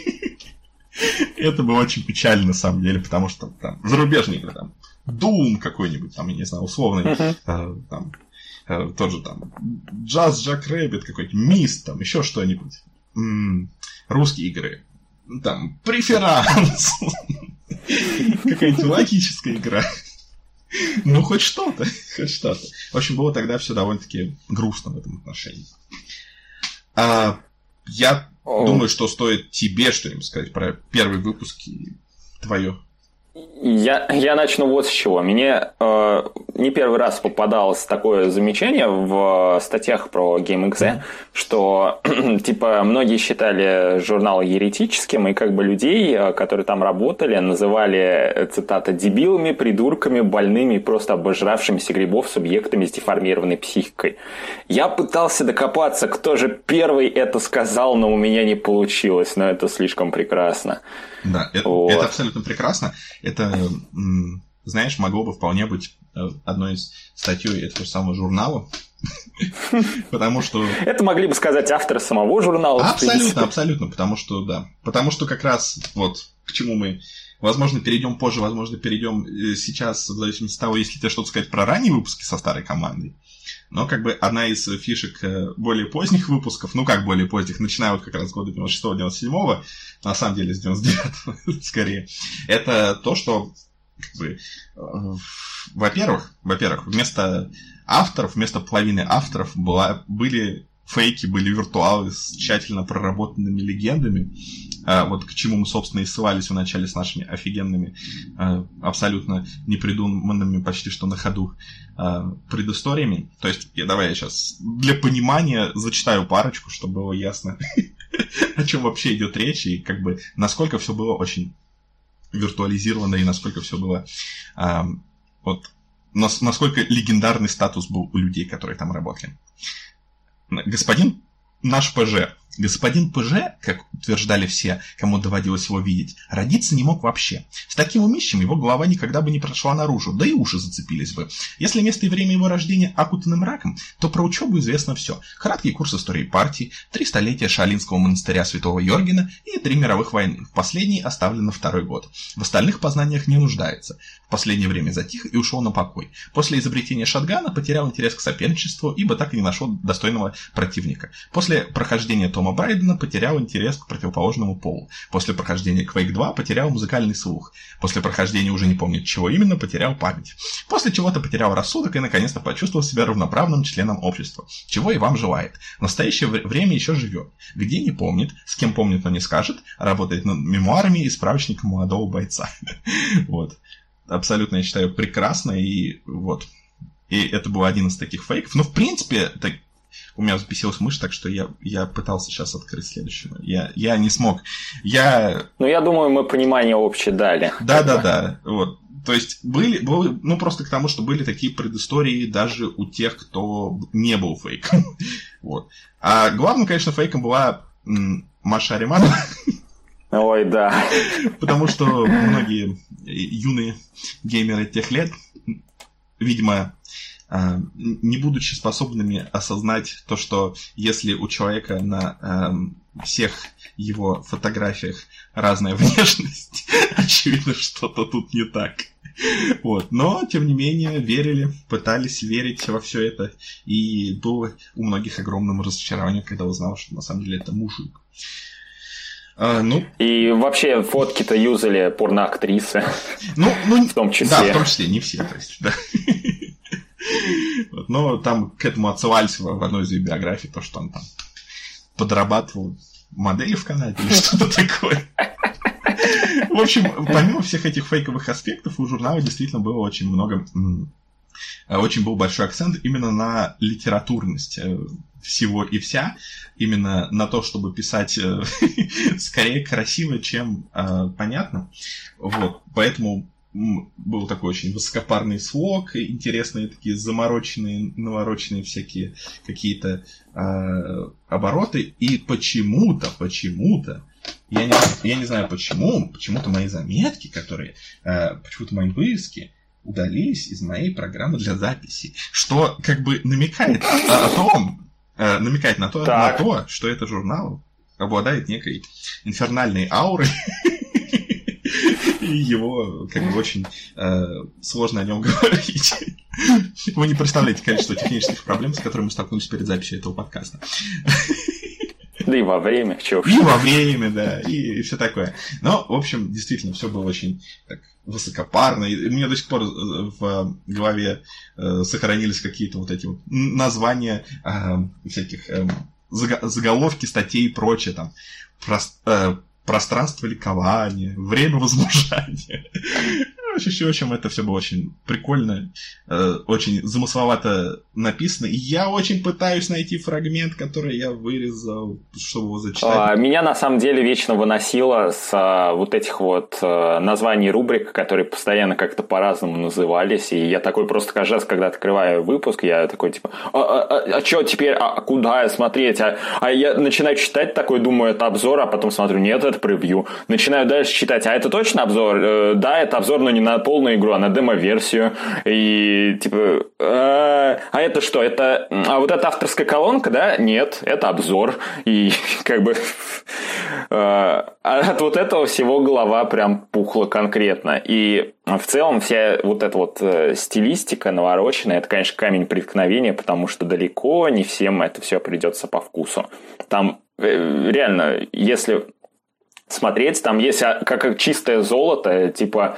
Это было очень печально, на самом деле, потому что там зарубежные игры, там, Doom какой-нибудь, там, я не знаю, условный, там, тот же там, Jazz Jack Rabbit какой-нибудь, Myst, там, еще что-нибудь. Русские игры. Там, преферанс. Какая-нибудь логическая игра. Ну, хоть что-то. В общем, было тогда все довольно-таки грустно в этом отношении. Я думаю, что стоит тебе что-нибудь сказать про первый выпуск и твое. Я начну вот с чего. Мне не первый раз попадалось такое замечание в статьях про GameXZ, что типа многие считали журнал еретическим, и как бы людей, которые там работали, называли, цитата, дебилами, придурками, больными и просто обожравшимися грибов субъектами с деформированной психикой. Я пытался докопаться, кто же первый это сказал, но у меня не получилось, но это слишком прекрасно. Да, это абсолютно прекрасно. Это, знаешь, могло бы вполне быть одной из статей этого самого журнала. Потому что... Это могли бы сказать авторы самого журнала. Абсолютно, потому что, да. Потому что как раз вот к чему мы, возможно, перейдем позже, возможно, перейдем сейчас, в зависимости от того, если тебе что-то сказать про ранние выпуски со старой командой. Но как бы одна из фишек более поздних выпусков, ну как более поздних, начиная вот как раз с года 96-97, на самом деле с 99-го скорее, это то, что как бы, во-первых, вместо авторов, вместо половины авторов были фейки, были виртуалы с тщательно проработанными легендами, вот к чему мы, собственно, и ссылались в начале с нашими офигенными, абсолютно непридуманными почти что на ходу предысториями. То есть, давай я сейчас для понимания зачитаю парочку, чтобы было ясно, о чем вообще идет речь, и как бы насколько все было очень виртуализировано, и насколько все было вот насколько легендарный статус был у людей, которые там работали. Господин наш ПЖ. Господин ПЖ, как утверждали все, кому доводилось его видеть, родиться не мог вообще. С таким умищем его голова никогда бы не прошла наружу, да и уши зацепились бы. Если место и время его рождения окутаны мраком, то про учебу известно все. Краткий курс истории партии, 3 столетия Шаолинского монастыря Святого Йоргена и 3 мировых войны. В последней оставлен на 2-й год. В остальных познаниях не нуждается. В последнее время затих и ушел на покой. После изобретения шотгана потерял интерес к соперничеству, ибо так и не нашел достойного противника. После прохождения Тома Брайдена потерял интерес к противоположному полу. После прохождения Quake 2 потерял музыкальный слух. После прохождения уже не помнит чего именно, потерял память. После чего-то потерял рассудок и наконец-то почувствовал себя равноправным членом общества. Чего и вам желает. В настоящее время еще живет. Где не помнит, с кем помнит, но не скажет, работает над мемуарами и справочником молодого бойца. Вот. Абсолютно, я считаю, прекрасно. И вот. И это был один из таких фейков. Но в принципе... У меня взбесилась мышь, так что я пытался сейчас открыть следующего. Я не смог. Ну, я думаю, мы понимание общее дали. Да. Вот. То есть, были, ну, просто к тому, что были такие предыстории даже у тех, кто не был фейком. Вот. А главным, конечно, фейком была Маша Ариманова. Ой, да. Потому что многие юные геймеры тех лет, видимо... не будучи способными осознать то, что если у человека на всех его фотографиях разная внешность, очевидно, что-то тут не так. Вот. Но, тем не менее, верили, пытались верить во все это, и было у многих огромным разочарованием, когда узнал, что на самом деле это мужик. И вообще фотки-то юзали порноактрисы. В том числе. Да, в том числе, не все, то есть, да. Но там к этому отсылались в одной из ее биографий, то, что он там подрабатывал моделью в Канаде или что-то такое. В общем, помимо всех этих фейковых аспектов, у журнала действительно было очень много, очень был большой акцент именно на литературность всего и вся, именно на то, чтобы писать скорее красиво, чем понятно. Вот, поэтому был такой очень высокопарный слог, интересные такие замороченные, навороченные всякие какие-то обороты. И почему-то, я не знаю почему-то мои заметки, которые, почему-то мои вырезки удалились из моей программы для записи. Что как бы намекает на то, что этот журнал обладает некой инфернальной аурой. И его, как бы, очень сложно о нем говорить. Вы не представляете количество технических проблем, с которыми мы столкнулись перед записью этого подкаста. Да и во время, да, и все такое. Но, в общем, действительно, все было очень так высокопарно. И у меня до сих пор в голове сохранились какие-то вот эти вот названия всяких заголовки статей и прочее, там, пространство ликования, время возмужания. В общем, это все было очень прикольно, очень замысловато написано. И я очень пытаюсь найти фрагмент, который я вырезал, чтобы его зачитать. Меня на самом деле вечно выносило с вот этих вот названий рубрик, которые постоянно как-то по-разному назывались. И я такой просто каждый раз, когда открываю выпуск, я такой типа, а что теперь, куда смотреть? А я начинаю читать такой, думаю, это обзор, а потом смотрю, нет, это превью. Начинаю дальше читать, а это точно обзор? Да, это обзор, но не на полную игру, а на демо-версию. И типа, А это что? А вот эта авторская колонка, да? Нет, это обзор. И как бы от вот этого всего голова прям пухла конкретно. И в целом вся вот эта вот стилистика навороченная, это, конечно, камень преткновения, потому что далеко не всем это все придется по вкусу. Там реально, если смотреть, там есть как чистое золото, типа...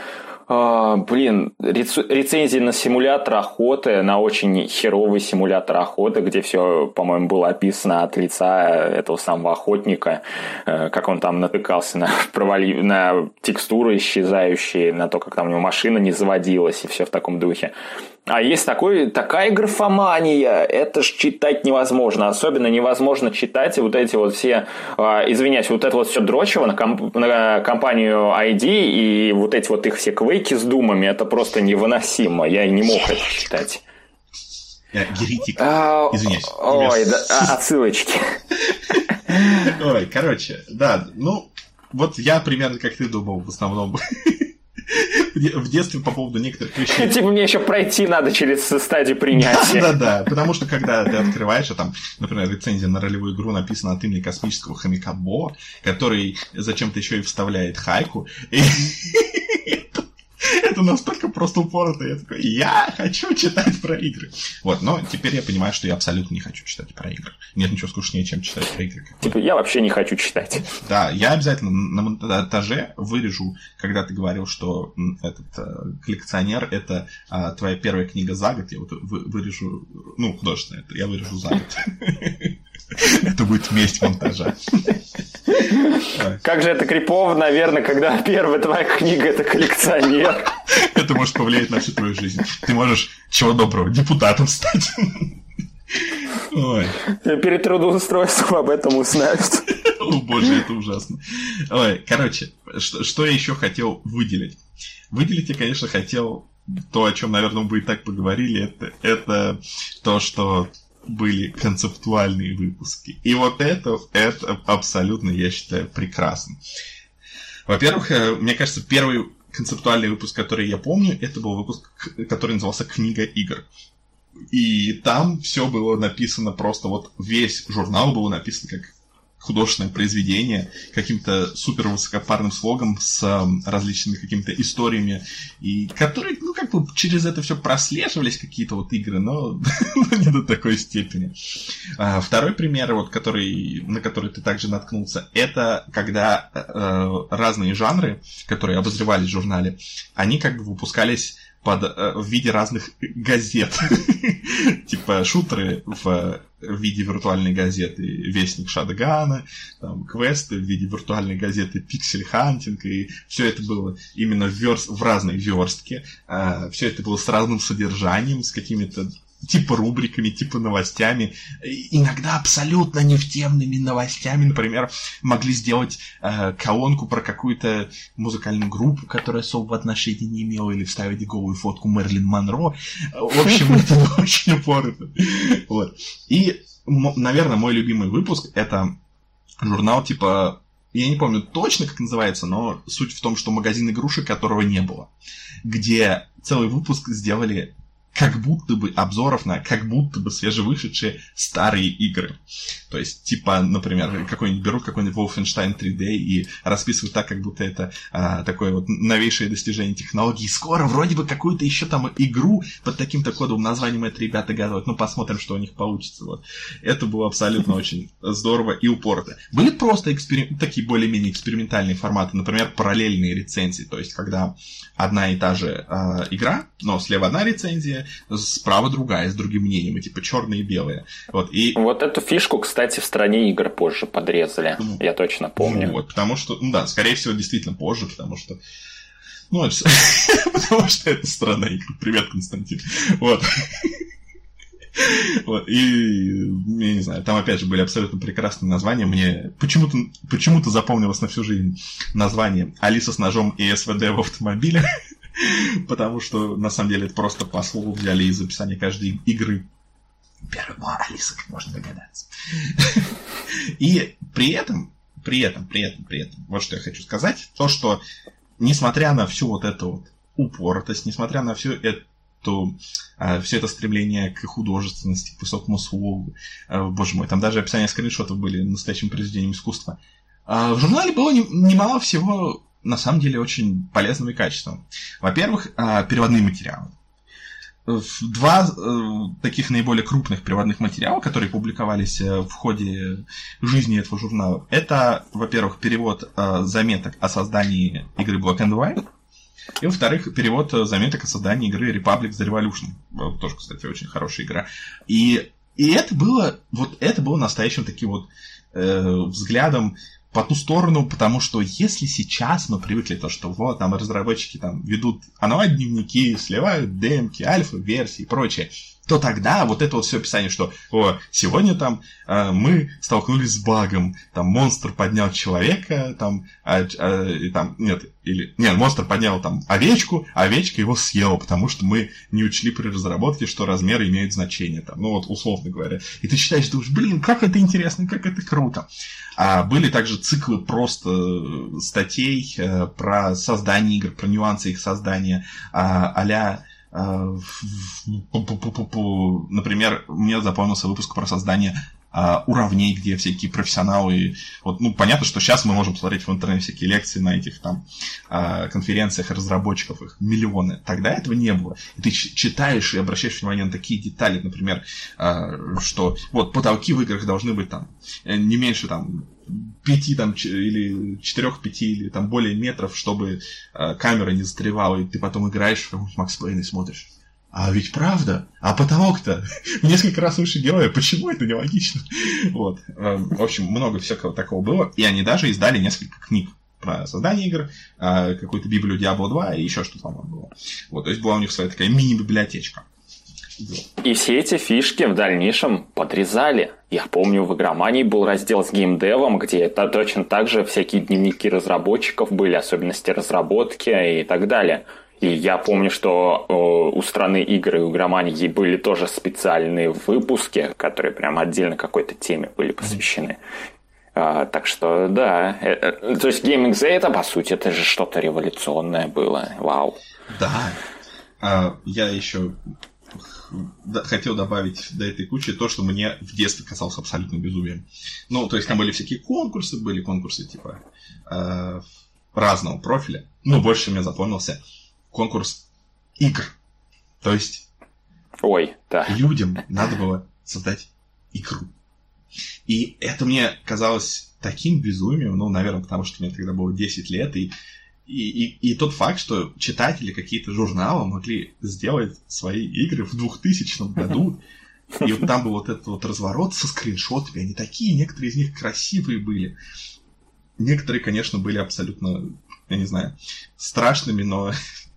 рецензии на симулятор охоты, на очень херовый симулятор охоты, где все, по-моему, было описано от лица этого самого охотника, как он там натыкался на текстуры исчезающие, на то, как там у него машина не заводилась, и все в таком духе. А есть такая графомания, это ж читать невозможно. Особенно невозможно читать вот эти вот все, извиняюсь, вот это вот все дрочево на компанию ID и вот эти вот их все квейки с думами, это просто невыносимо. Я не мог это читать. Геретик. Извиняюсь. Ой, да, отсылочки. Ой, короче, да, ну, вот я примерно как ты думал в основном. В детстве по поводу некоторых вещей. Типа мне еще пройти надо через стадию принятия. Да, потому что когда ты открываешь, там, например, рецензия на ролевую игру написана от имени космического хомяка Бо, который зачем-то еще и вставляет хайку, и это настолько просто упорото. Я такой, я хочу читать про игры. Вот, но теперь я понимаю, что я абсолютно не хочу читать про игры. Нет ничего скучнее, чем читать про игры. Типа, я вообще не хочу читать. Да, я обязательно на монтаже вырежу, когда ты говорил, что этот коллекционер — это твоя первая книга за год. Я вот вырежу, ну, художественно, я вырежу за год. Это будет месть монтажа. Как же это крипово, наверное, когда первая твоя книга — это коллекционер. Это может повлиять на всю твою жизнь. Ты можешь, чего доброго, депутатом стать. Ой. Перед трудоустройством об этом узнают. О боже, это ужасно. Ой, короче, что я еще хотел выделить? Выделить я, конечно, хотел то, о чем, наверное, мы и так поговорили, это то, что были концептуальные выпуски. И вот это абсолютно, я считаю, прекрасно. Во-первых, мне кажется, первый концептуальный выпуск, который я помню, это был выпуск, который назывался «Книга игр». И там все было написано просто, вот весь журнал был написан как художественное произведение, каким-то супер высокопарным слогом с различными какими-то историями, и которые, ну, как бы через это все прослеживались какие-то вот игры, но не до такой степени. Второй пример, вот, на который ты также наткнулся, это когда разные жанры, которые обозревались в журнале, они как бы выпускались в виде разных газет. Типа шутеры в виде виртуальной газеты «Вестник Шадгана», там, квесты в виде виртуальной газеты «Пиксель Хантинг», и все это было именно в разной верстке. Все это было с разным содержанием, с какими-то типа рубриками, типа новостями, иногда абсолютно нефтемными новостями. Например, могли сделать колонку про какую-то музыкальную группу, которая особого отношения не имела, или вставить голую фотку Мэрилин Монро. В общем, это было очень упорото. Вот. И, наверное, мой любимый выпуск — это журнал типа... Я не помню точно, как называется, но суть в том, что магазин игрушек, которого не было. Где целый выпуск сделали как будто бы обзоров на как будто бы свежевышедшие старые игры. То есть, типа, например, берут какой-нибудь Wolfenstein 3D и расписывают так, как будто это такое вот новейшее достижение технологий. И скоро вроде бы какую-то еще там игру под таким-то кодовым названием это ребята готовят. Ну, посмотрим, что у них получится. Вот. Это было абсолютно очень здорово и упорото. Были просто такие более-менее экспериментальные форматы. Например, параллельные рецензии. То есть, когда одна и та же игра, но слева одна рецензия, справа другая, с другим мнением, и типа черные и белые. Вот эту фишку, кстати, в стране игр позже подрезали. Я точно помню. Вот, потому что, ну да, скорее всего, действительно позже, потому что потому что это страна игр. Привет, Константин. Вот. Вот, и, я не знаю, там опять же были абсолютно прекрасные названия. Мне почему-то запомнилось на всю жизнь название «Алиса с ножом и СВД в автомобиле», потому что, на самом деле, это просто по слову взяли из описания каждой игры. Первого Алиса, как можно догадаться. И при этом, вот что я хочу сказать, то, что, несмотря на всю вот эту вот упоротость, несмотря на всю то все это стремление к художественности, к высокому слогу. Боже мой, там даже описание скриншотов были настоящим произведением искусства. В журнале было немало всего, на самом деле, очень полезного и качественного. Во-первых, переводные материалы. Два таких наиболее крупных переводных материала, которые публиковались в ходе жизни этого журнала, это, во-первых, перевод заметок о создании игры Black and White, и, во-вторых, перевод заметок о создании игры Republic the Revolution. Тоже, кстати, очень хорошая игра. И это было настоящим таким вот взглядом по ту сторону, потому что если сейчас мы привыкли то, что вот там разработчики там ведут ануар-дневники, сливают демки, альфа-версии и прочее, то тогда вот это вот все описание, что сегодня там мы столкнулись с багом, там монстр поднял человека, монстр поднял там овечку, а овечка его съела, потому что мы не учли при разработке, что размеры имеют значение, там, условно говоря. И ты читаешь, думаешь, как это интересно, как это круто. Были также циклы просто статей про создание игр, про нюансы их создания, а-ля например, мне запомнился выпуск про создание уровней, где всякие профессионалы... понятно, что сейчас мы можем смотреть в интернете всякие лекции на этих там конференциях разработчиков, их миллионы. Тогда этого не было. И ты читаешь и обращаешь внимание на такие детали, например, что вот потолки в играх должны быть там не меньше там 5 там, или 4-5 или там более метров, чтобы камера не застревала, и ты потом играешь в какой-нибудь Макс Пейн и смотришь. А ведь правда? А потолок-то в несколько раз выше героя. Почему это нелогично? Вот. В общем, много всякого такого было. И они даже издали несколько книг про создание игр, какую-то Библию Diablo 2 и еще что-то, по-моему, было. Вот. То есть была у них своя такая мини-библиотечка. И все эти фишки в дальнейшем подрезали. Я помню, в Игромании был раздел с геймдевом, где это точно так же всякие дневники разработчиков были, особенности разработки и так далее. И я помню, что у страны игр и у Игромании были тоже специальные выпуски, которые прям отдельно какой-то теме были посвящены. Так что, да. То есть Gaming Z это, по сути, это же что-то революционное было. Вау. Да. Я еще хотел добавить до этой кучи то, что мне в детстве казалось абсолютно безумием. То есть там были всякие конкурсы, типа разного профиля. Больше мне запомнился конкурс игр. То есть людям надо было создать игру. И это мне казалось таким безумием, наверное, потому что мне тогда было 10 лет, и тот факт, что читатели какие-то журнала могли сделать свои игры в 2000 году, и вот там был вот этот вот разворот со скриншотами, они такие, некоторые из них красивые были. Некоторые, конечно, были абсолютно, я не знаю, страшными, но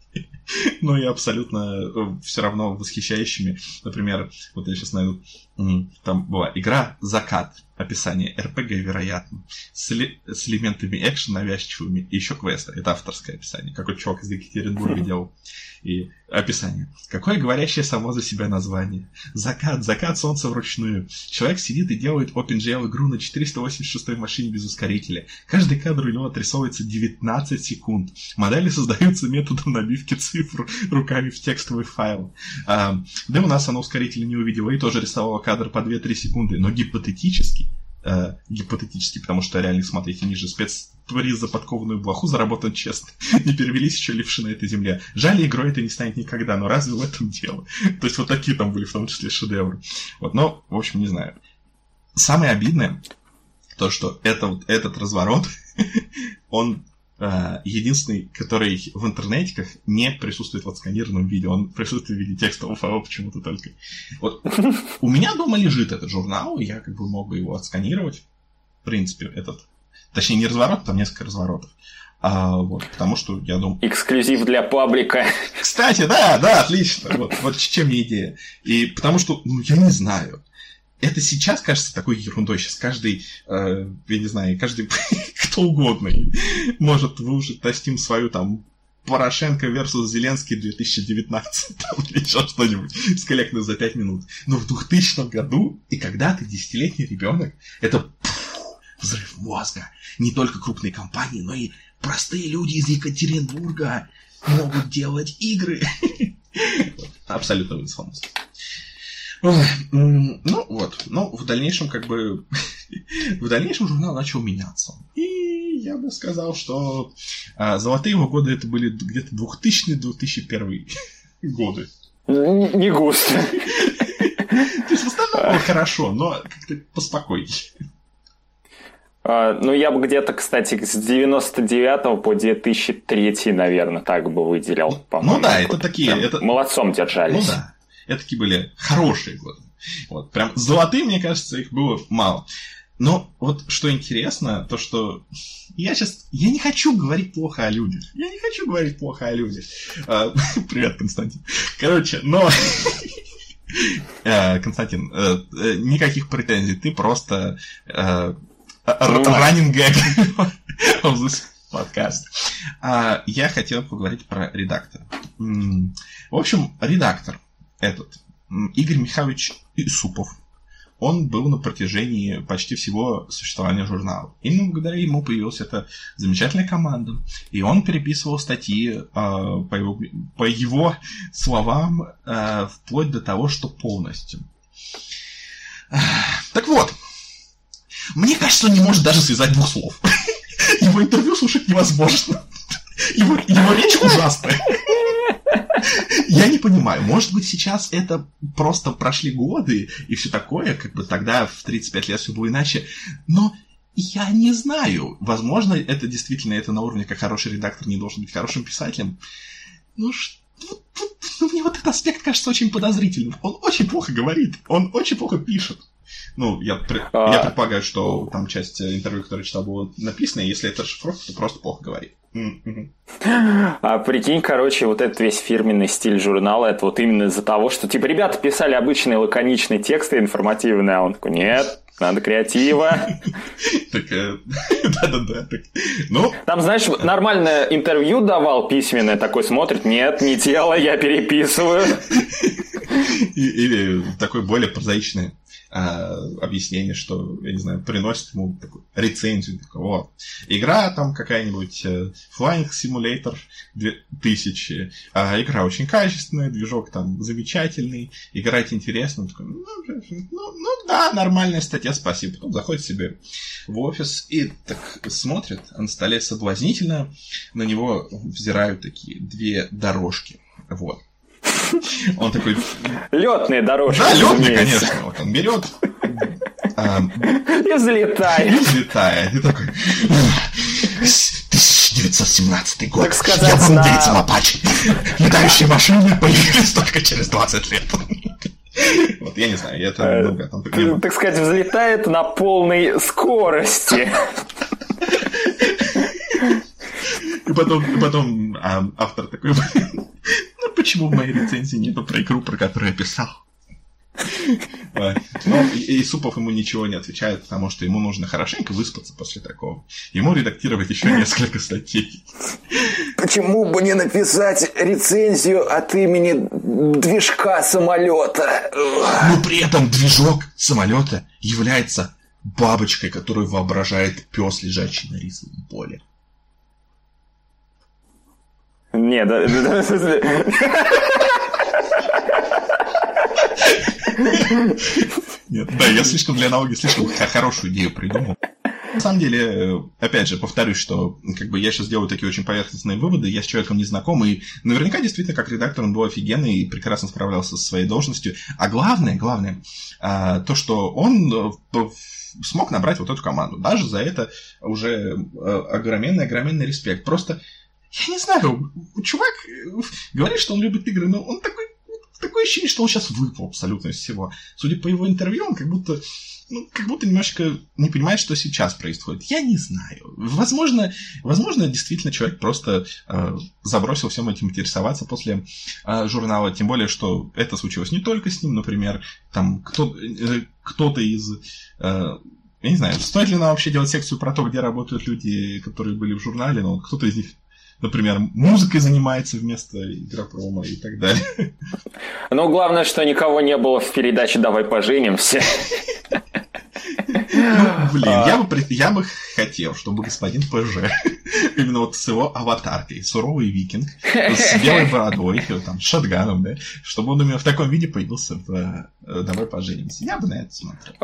и абсолютно все равно восхищающими. Например, вот я сейчас найду, там была игра «Закат», описание РПГ, вероятно, с элементами экшен навязчивыми, и еще квеста. Это авторское описание. Какой чувак из Екатеринбурга делал. И описание. Какое говорящее само за себя название. Закат солнца вручную. Человек сидит и делает OpenGL игру на 486-й машине без ускорителя. Каждый кадр у него отрисовывается 19 секунд. Модели создаются методом набивки цифр руками в текстовый файл. Да, у нас оно ускорителя не увидело и тоже рисовало кадр по 2-3 секунды, но гипотетически, потому что реально, смотрите, ниже спецприз за подкованную блоху заработан честно. Не перевелись еще левши на этой земле. Жаль, игрой это не станет никогда, но разве в этом дело? То есть вот такие там были, в том числе, шедевры. Но, в общем, не знаю. Самое обидное, то, что этот разворот, он единственный, который в интернетиках не присутствует в отсканированном виде. Он присутствует в виде текстового файла почему-то только. Вот. У меня дома лежит этот журнал, и я мог бы его отсканировать. В принципе, точнее, не разворот, там несколько разворотов. Потому что я думаю... Эксклюзив для паблика. Кстати, да, отлично. Вот чем мне идея. И потому что, я не знаю. Это сейчас кажется такой ерундой. Сейчас каждый, я не знаю, каждый кто угодно может выложить на Steam свою там Порошенко versus Зеленский 2019 или еще что-нибудь с коллектной за 5 минут. Но в 2000 году, и когда ты 10-летний ребенок, это взрыв мозга. Не только крупные компании, но и простые люди из Екатеринбурга могут делать игры. Абсолютно высфамус. Ну, вот. Но в дальнейшем, в дальнейшем журнал начал меняться. И я бы сказал, что золотые его годы это были где-то 2000-2001 годы. Не густо. То есть в основном было хорошо, но как-то поспокойнее. Ну, я бы где-то, кстати, с 99 по 2003, наверное, так бы выделил. Ну да, это такие... Молодцом держались. Ну да, это такие были хорошие годы. Вот, прям золотые, мне кажется, их было мало. Но вот что интересно, то что я не хочу говорить плохо о людях. Привет, Константин. Короче, но... Константин, никаких претензий, ты просто running gag of this podcast. Я хотел поговорить про редактора. В общем, редактор этот, Игорь Михайлович Исупов, он был на протяжении почти всего существования журнала. Именно благодаря ему появилась эта замечательная команда. И он переписывал статьи по его словам вплоть до того, что полностью. Так вот, мне кажется, он не может даже связать двух слов. Его интервью слушать невозможно. Его речь ужасная. Я не понимаю, может быть, сейчас это просто прошли годы и все такое, тогда в 35 лет все было иначе, но я не знаю. Возможно, это действительно это на уровне, как хороший редактор не должен быть хорошим писателем. Мне вот этот аспект кажется очень подозрительным. Он очень плохо говорит, он очень плохо пишет. Ну, я предполагаю, что там часть интервью, которую я читал, была написана, и если это расшифровка, то просто плохо говорит. А прикинь, короче, вот этот весь фирменный стиль журнала, это вот именно из-за того, что, ребята писали обычные лаконичные тексты информативные, а он такой, нет, надо креатива. Да-да-да. Там, знаешь, нормальное интервью давал письменное, такой смотрит, нет, не тело, я переписываю. Или такое более прозаичное объяснение, что, я не знаю, приносит ему такую рецензию. Вот. Игра там какая-нибудь Flying Simulator 2000. Игра очень качественная, движок там замечательный, играть интересно. Такой, да, нормальная статья, спасибо. Потом заходит себе в офис и так смотрит, а на столе соблазнительно, на него взирают такие две дорожки. Вот. Он такой... Лётные дорожки. Да, лётные, конечно. Вот он берет... И взлетает. И такой... 1917 год. Так сказать, я буду делиться Апачи. Летающие машины появились только через 20 лет. Вот, я не знаю, я это много там... Так сказать, взлетает на полной скорости. И потом автор такой... Почему в моей рецензии нету про игру, про которую я писал? Но Исупов ему ничего не отвечает, потому что ему нужно хорошенько выспаться после такого. Ему редактировать еще несколько статей. Почему бы не написать рецензию от имени движка самолета? Но при этом движок самолета является бабочкой, которую воображает пес, лежащий на рисовом поле. Нет, да. Нет, да, я для аналогии слишком хорошую идею придумал. На самом деле, опять же, повторюсь, что я сейчас делаю такие очень поверхностные выводы, я с человеком не знаком, и наверняка действительно как редактор он был офигенный и прекрасно справлялся со своей должностью. А главное, то, что он смог набрать вот эту команду. Даже за это уже огроменный респект. Просто я не знаю, чувак говорит, что он любит игры, но он такое ощущение, что он сейчас выпал абсолютно из всего. Судя по его интервью, он как будто немножечко не понимает, что сейчас происходит. Я не знаю. Возможно, действительно человек просто забросил всем этим интересоваться после журнала. Тем более, что это случилось не только с ним, например, там кто-то из... Я не знаю, стоит ли нам вообще делать секцию про то, где работают люди, которые были в журнале, но кто-то из них, например, музыкой занимается вместо игропрома и так далее. Но главное, что никого не было в передаче «Давай поженимся». Я бы хотел, чтобы господин ПЖ, именно вот с его аватаркой, суровый викинг, с белой бородой, там, с шотганом, да, чтобы он именно в таком виде появился в «Давай поженимся». Я бы на это смотрел.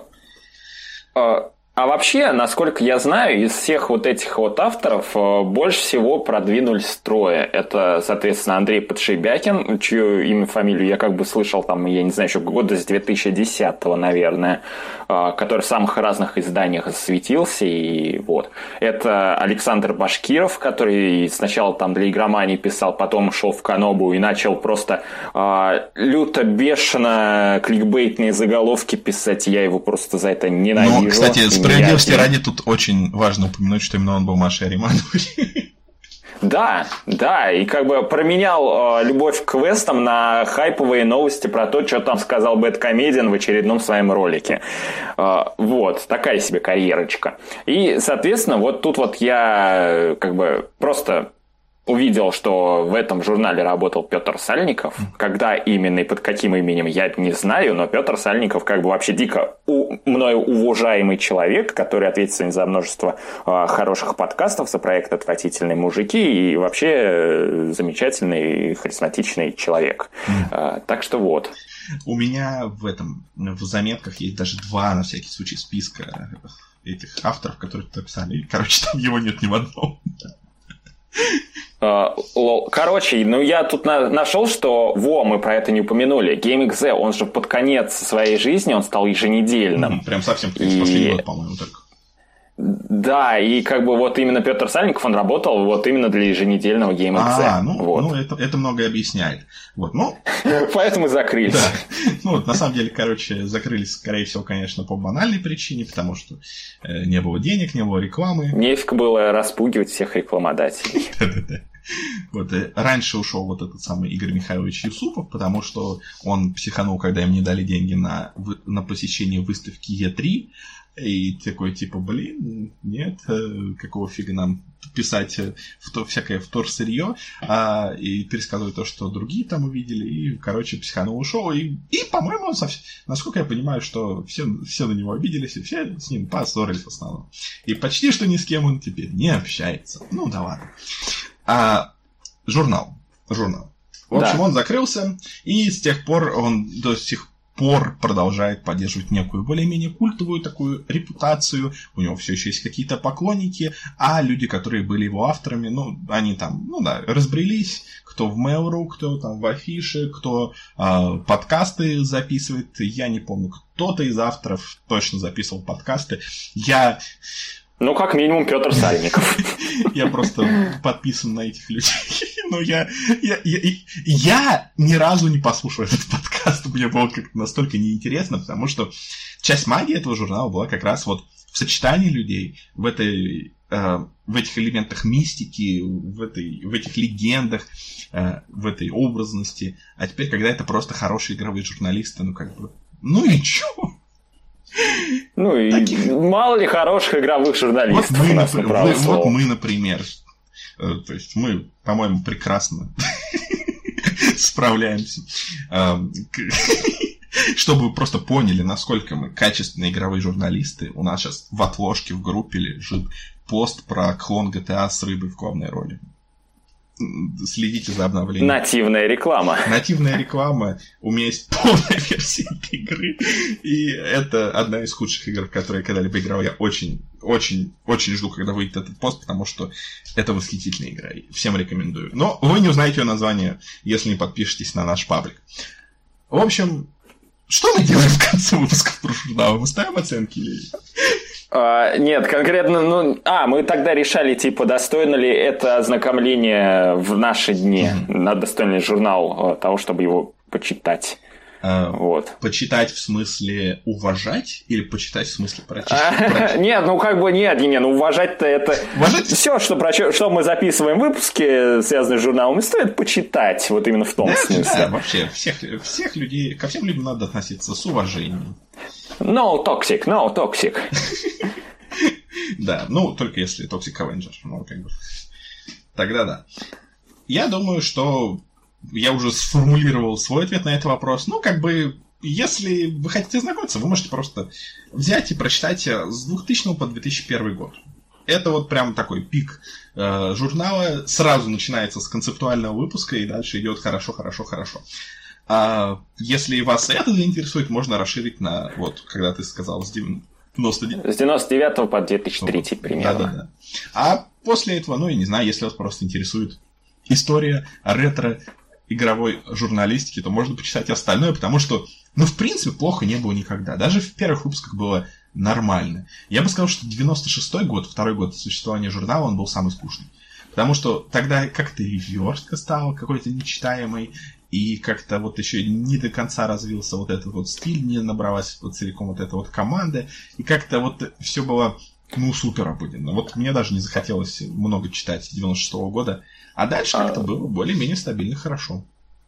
А вообще, насколько я знаю, из всех вот этих вот авторов больше всего продвинулись трое. Это, соответственно, Андрей Подшибякин, чью имя, фамилию я как бы слышал там, я не знаю, еще года с 2010-го, наверное, который в самых разных изданиях засветился, и вот. Это Александр Башкиров, который сначала там для игромании писал, потом ушел в Канобу и начал просто люто, бешено кликбейтные заголовки писать. Я его просто за это ненавижу. Ну, кстати, справедливости ради тут очень важно упомянуть, что именно он был Машей Аримановой. Да, и как бы променял любовь к квестам на хайповые новости про то, что там сказал Бэдкомедиан в очередном своем ролике. Вот, такая себе карьерочка. И, соответственно, вот тут вот я как бы просто увидел, что в этом журнале работал Петр Сальников. Когда именно и под каким именем, я не знаю, но Петр Сальников как бы вообще дико мною уважаемый человек, который ответственен за множество хороших подкастов, за проект «Отвратительные мужики» и вообще замечательный, харизматичный человек. Так что вот. У меня в заметках есть даже 2, на всякий случай, списка этих авторов, которые туда писали. Короче, там его нет ни в одном. Короче, я тут нашел, что мы про это не упомянули. GameXZ, он же под конец своей жизни он стал еженедельным. Прям совсем последний год, по-моему, только. Да, и как бы вот именно Петр Сальников, он работал вот именно для еженедельного GameXZ. Это многое объясняет. Вот, поэтому закрылись. Да. На самом деле, закрылись, скорее всего, конечно, по банальной причине, потому что не было денег, не было рекламы. Нефиг было распугивать всех рекламодателей. Вот, раньше ушел вот этот самый Игорь Михайлович Юсупов, потому что он психанул, когда им не дали деньги на посещение выставки Е3, и такой, типа, нет, какого фига нам писать всякое вторсырье, и пересказывать то, что другие там увидели, и, психанул, ушел, и по-моему, насколько я понимаю, что все на него обиделись, и все с ним поссорились в основном. И почти что ни с кем он теперь не общается. Ну, да ладно. Журнал. В общем, он закрылся, и с тех пор он до сих пор продолжает поддерживать некую более-менее культовую такую репутацию. У него все еще есть какие-то поклонники, а люди, которые были его авторами, они там, разбрелись. Кто в Mail.ru, кто там в Афише, кто подкасты записывает. Я не помню, кто-то из авторов точно записывал подкасты. Как минимум, Петр Сальников. Я просто подписан на этих людей. Но я ни разу не послушал этот подкаст. Мне было как-то настолько неинтересно, потому что часть магии этого журнала была как раз вот в сочетании людей, в этих элементах мистики, в этих легендах, в этой образности. А теперь, когда это просто хорошие игровые журналисты, и чё? И мало ли хороших игровых журналистов у нас на правом слове. Вот мы, например. То есть мы, по-моему, прекрасно справляемся. Чтобы вы просто поняли, насколько мы качественные игровые журналисты, у нас сейчас в отложке в группе лежит пост про клон GTA с рыбой в главной роли. Следите за обновлением. Нативная реклама. У меня есть полная версия этой игры. И это одна из худших игр, в которые я когда-либо играл. Я очень, очень, очень жду, когда выйдет этот пост, потому что это восхитительная игра. Всем рекомендую. Но вы не узнаете ее название, если не подпишетесь на наш паблик. В общем, что мы делаем в конце выпуска про журнал? Мы ставим оценки или... Нет, конкретно, мы тогда решали, достойно ли это ознакомление в наши дни, достойный ли журнал того, чтобы его почитать. Почитать в смысле уважать или почитать в смысле прочитать? Нет, уважать-то это... Все, что мы записываем в выпуске, связанные с журналом, стоит почитать, вот именно в том смысле. Да, вообще, всех людей, ко всем людям надо относиться с уважением. No toxic. Да, только если Toxic Avenger. Тогда да. Я думаю, что я уже сформулировал свой ответ на этот вопрос. если вы хотите знакомиться, вы можете просто взять и прочитать с 2000 по 2001 год. Это вот прям такой пик журнала. Сразу начинается с концептуального выпуска, и дальше идет хорошо. А если вас это заинтересует, можно расширить на, вот, когда ты сказал, с 99... С 99 по 2003 примерно. Да. А после этого, ну, я не знаю, если вас просто интересует история ретро-игровой журналистики, то можно почитать остальное, потому что, ну, в принципе, плохо не было никогда. Даже в первых выпусках было нормально. Я бы сказал, что 96-й год, второй год существования журнала, он был самый скучный. Потому что тогда как-то и верстка стала какой-то нечитаемой, и как-то вот еще не до конца развился вот этот вот стиль, не набралась вот целиком вот эта вот команда, и как-то вот все было, ну, супер обыденно. Вот мне даже не захотелось много читать с 96-го года, а дальше как-то было более-менее стабильно хорошо.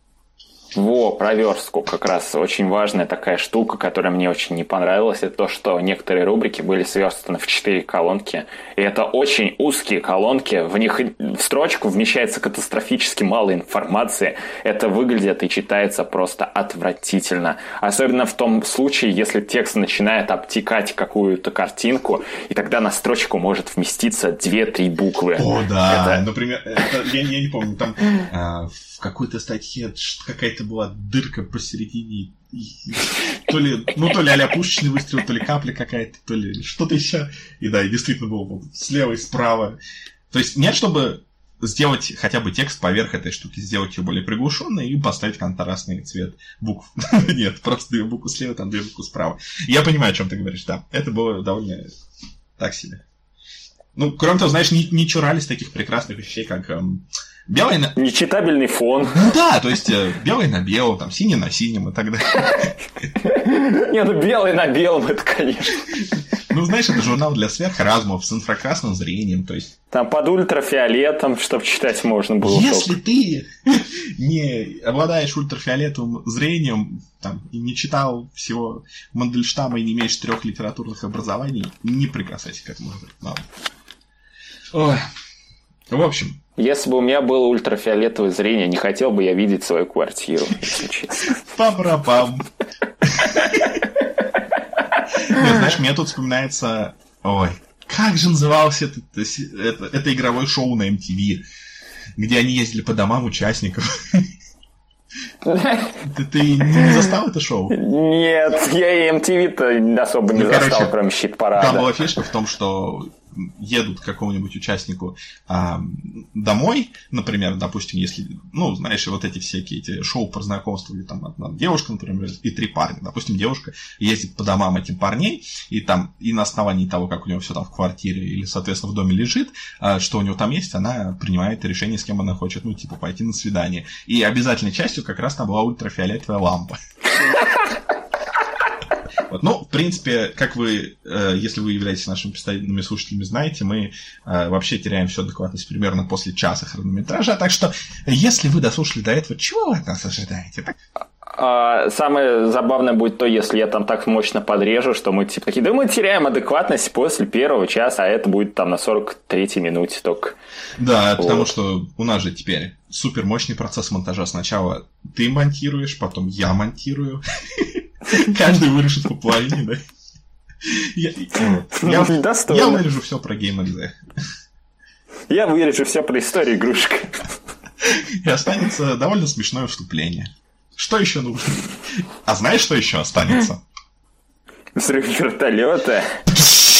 Про верстку как раз очень важная такая штука, которая мне очень не понравилась, это то, что некоторые рубрики были сверстаны в 4 колонки, и это очень узкие колонки, в них в строчку вмещается катастрофически мало информации, это выглядит и читается просто отвратительно, особенно в том случае, если текст начинает обтекать какую-то картинку, и тогда на строчку может вместиться 2-3 буквы. О, да, например, я не помню, там в какой-то статье какая-то была дырка посередине, то ли а-ля пушечный выстрел, то ли капля какая-то, то ли что-то еще. И да, и действительно было слева и справа. То есть нет, чтобы сделать хотя бы текст поверх этой штуки, сделать ее более приглушенной и поставить контрастный цвет букв. Нет, просто 2 буквы слева, там 2 буквы справа. Я понимаю, о чем ты говоришь, да. Это было довольно так себе. Ну, кроме того, знаешь, не чурались таких прекрасных вещей, как... белый на... Нечитабельный фон. Ну да, то есть белый на белом, там синий на синем и так далее. Не, ну белый на белом, это конечно. Ну, знаешь, это журнал для сверхразумов с инфракрасным зрением, то есть... Там под ультрафиолетом, чтобы читать можно было. Если ты не обладаешь ультрафиолетовым зрением, там, и не читал всего Мандельштама и не имеешь 3 литературных образований, не прикасайся к этому. Ой. В общем... Если бы у меня было ультрафиолетовое зрение, не хотел бы я видеть свою квартиру, если честно. Пам-пам. Нет, знаешь, мне тут вспоминается... Ой, как же называлось это игровое шоу на MTV, где они ездили по домам участников. Ты не застал это шоу? Нет, я и MTV-то особо не застал, кроме щит-парада. Там была фишка в том, что едут к какому-нибудь участнику домой, например, допустим, если, ну, знаешь, вот эти всякие эти шоу про знакомство, где там одна девушка, например, и 3 парня. Допустим, девушка ездит по домам этим парней, и там, и на основании того, как у него все там в квартире или, соответственно, в доме лежит, что у него там есть, она принимает решение, с кем она хочет, ну, типа, пойти на свидание. И обязательной частью как раз там была ультрафиолетовая лампа. Вот. Ну, в принципе, как вы, если вы являетесь нашими постоянными слушателями, знаете, мы вообще теряем всю адекватность примерно после часа хронометража, так что, если вы дослушали до этого, чего вы от нас ожидаете? Самое забавное будет то, если я там так мощно подрежу, что мы типа такие, да мы теряем адекватность после 1 часа, а это будет там на 43-й минуте только. Да, вот. Потому что у нас же теперь супер мощный процесс монтажа. Сначала ты монтируешь, потом я монтирую. Каждый вырежет по половине, да? Я вырежу все про GameXZ. Я вырежу все про историю игрушек. И останется довольно смешное вступление. Что еще нужно? А знаешь, что еще останется? Взрыв вертолета.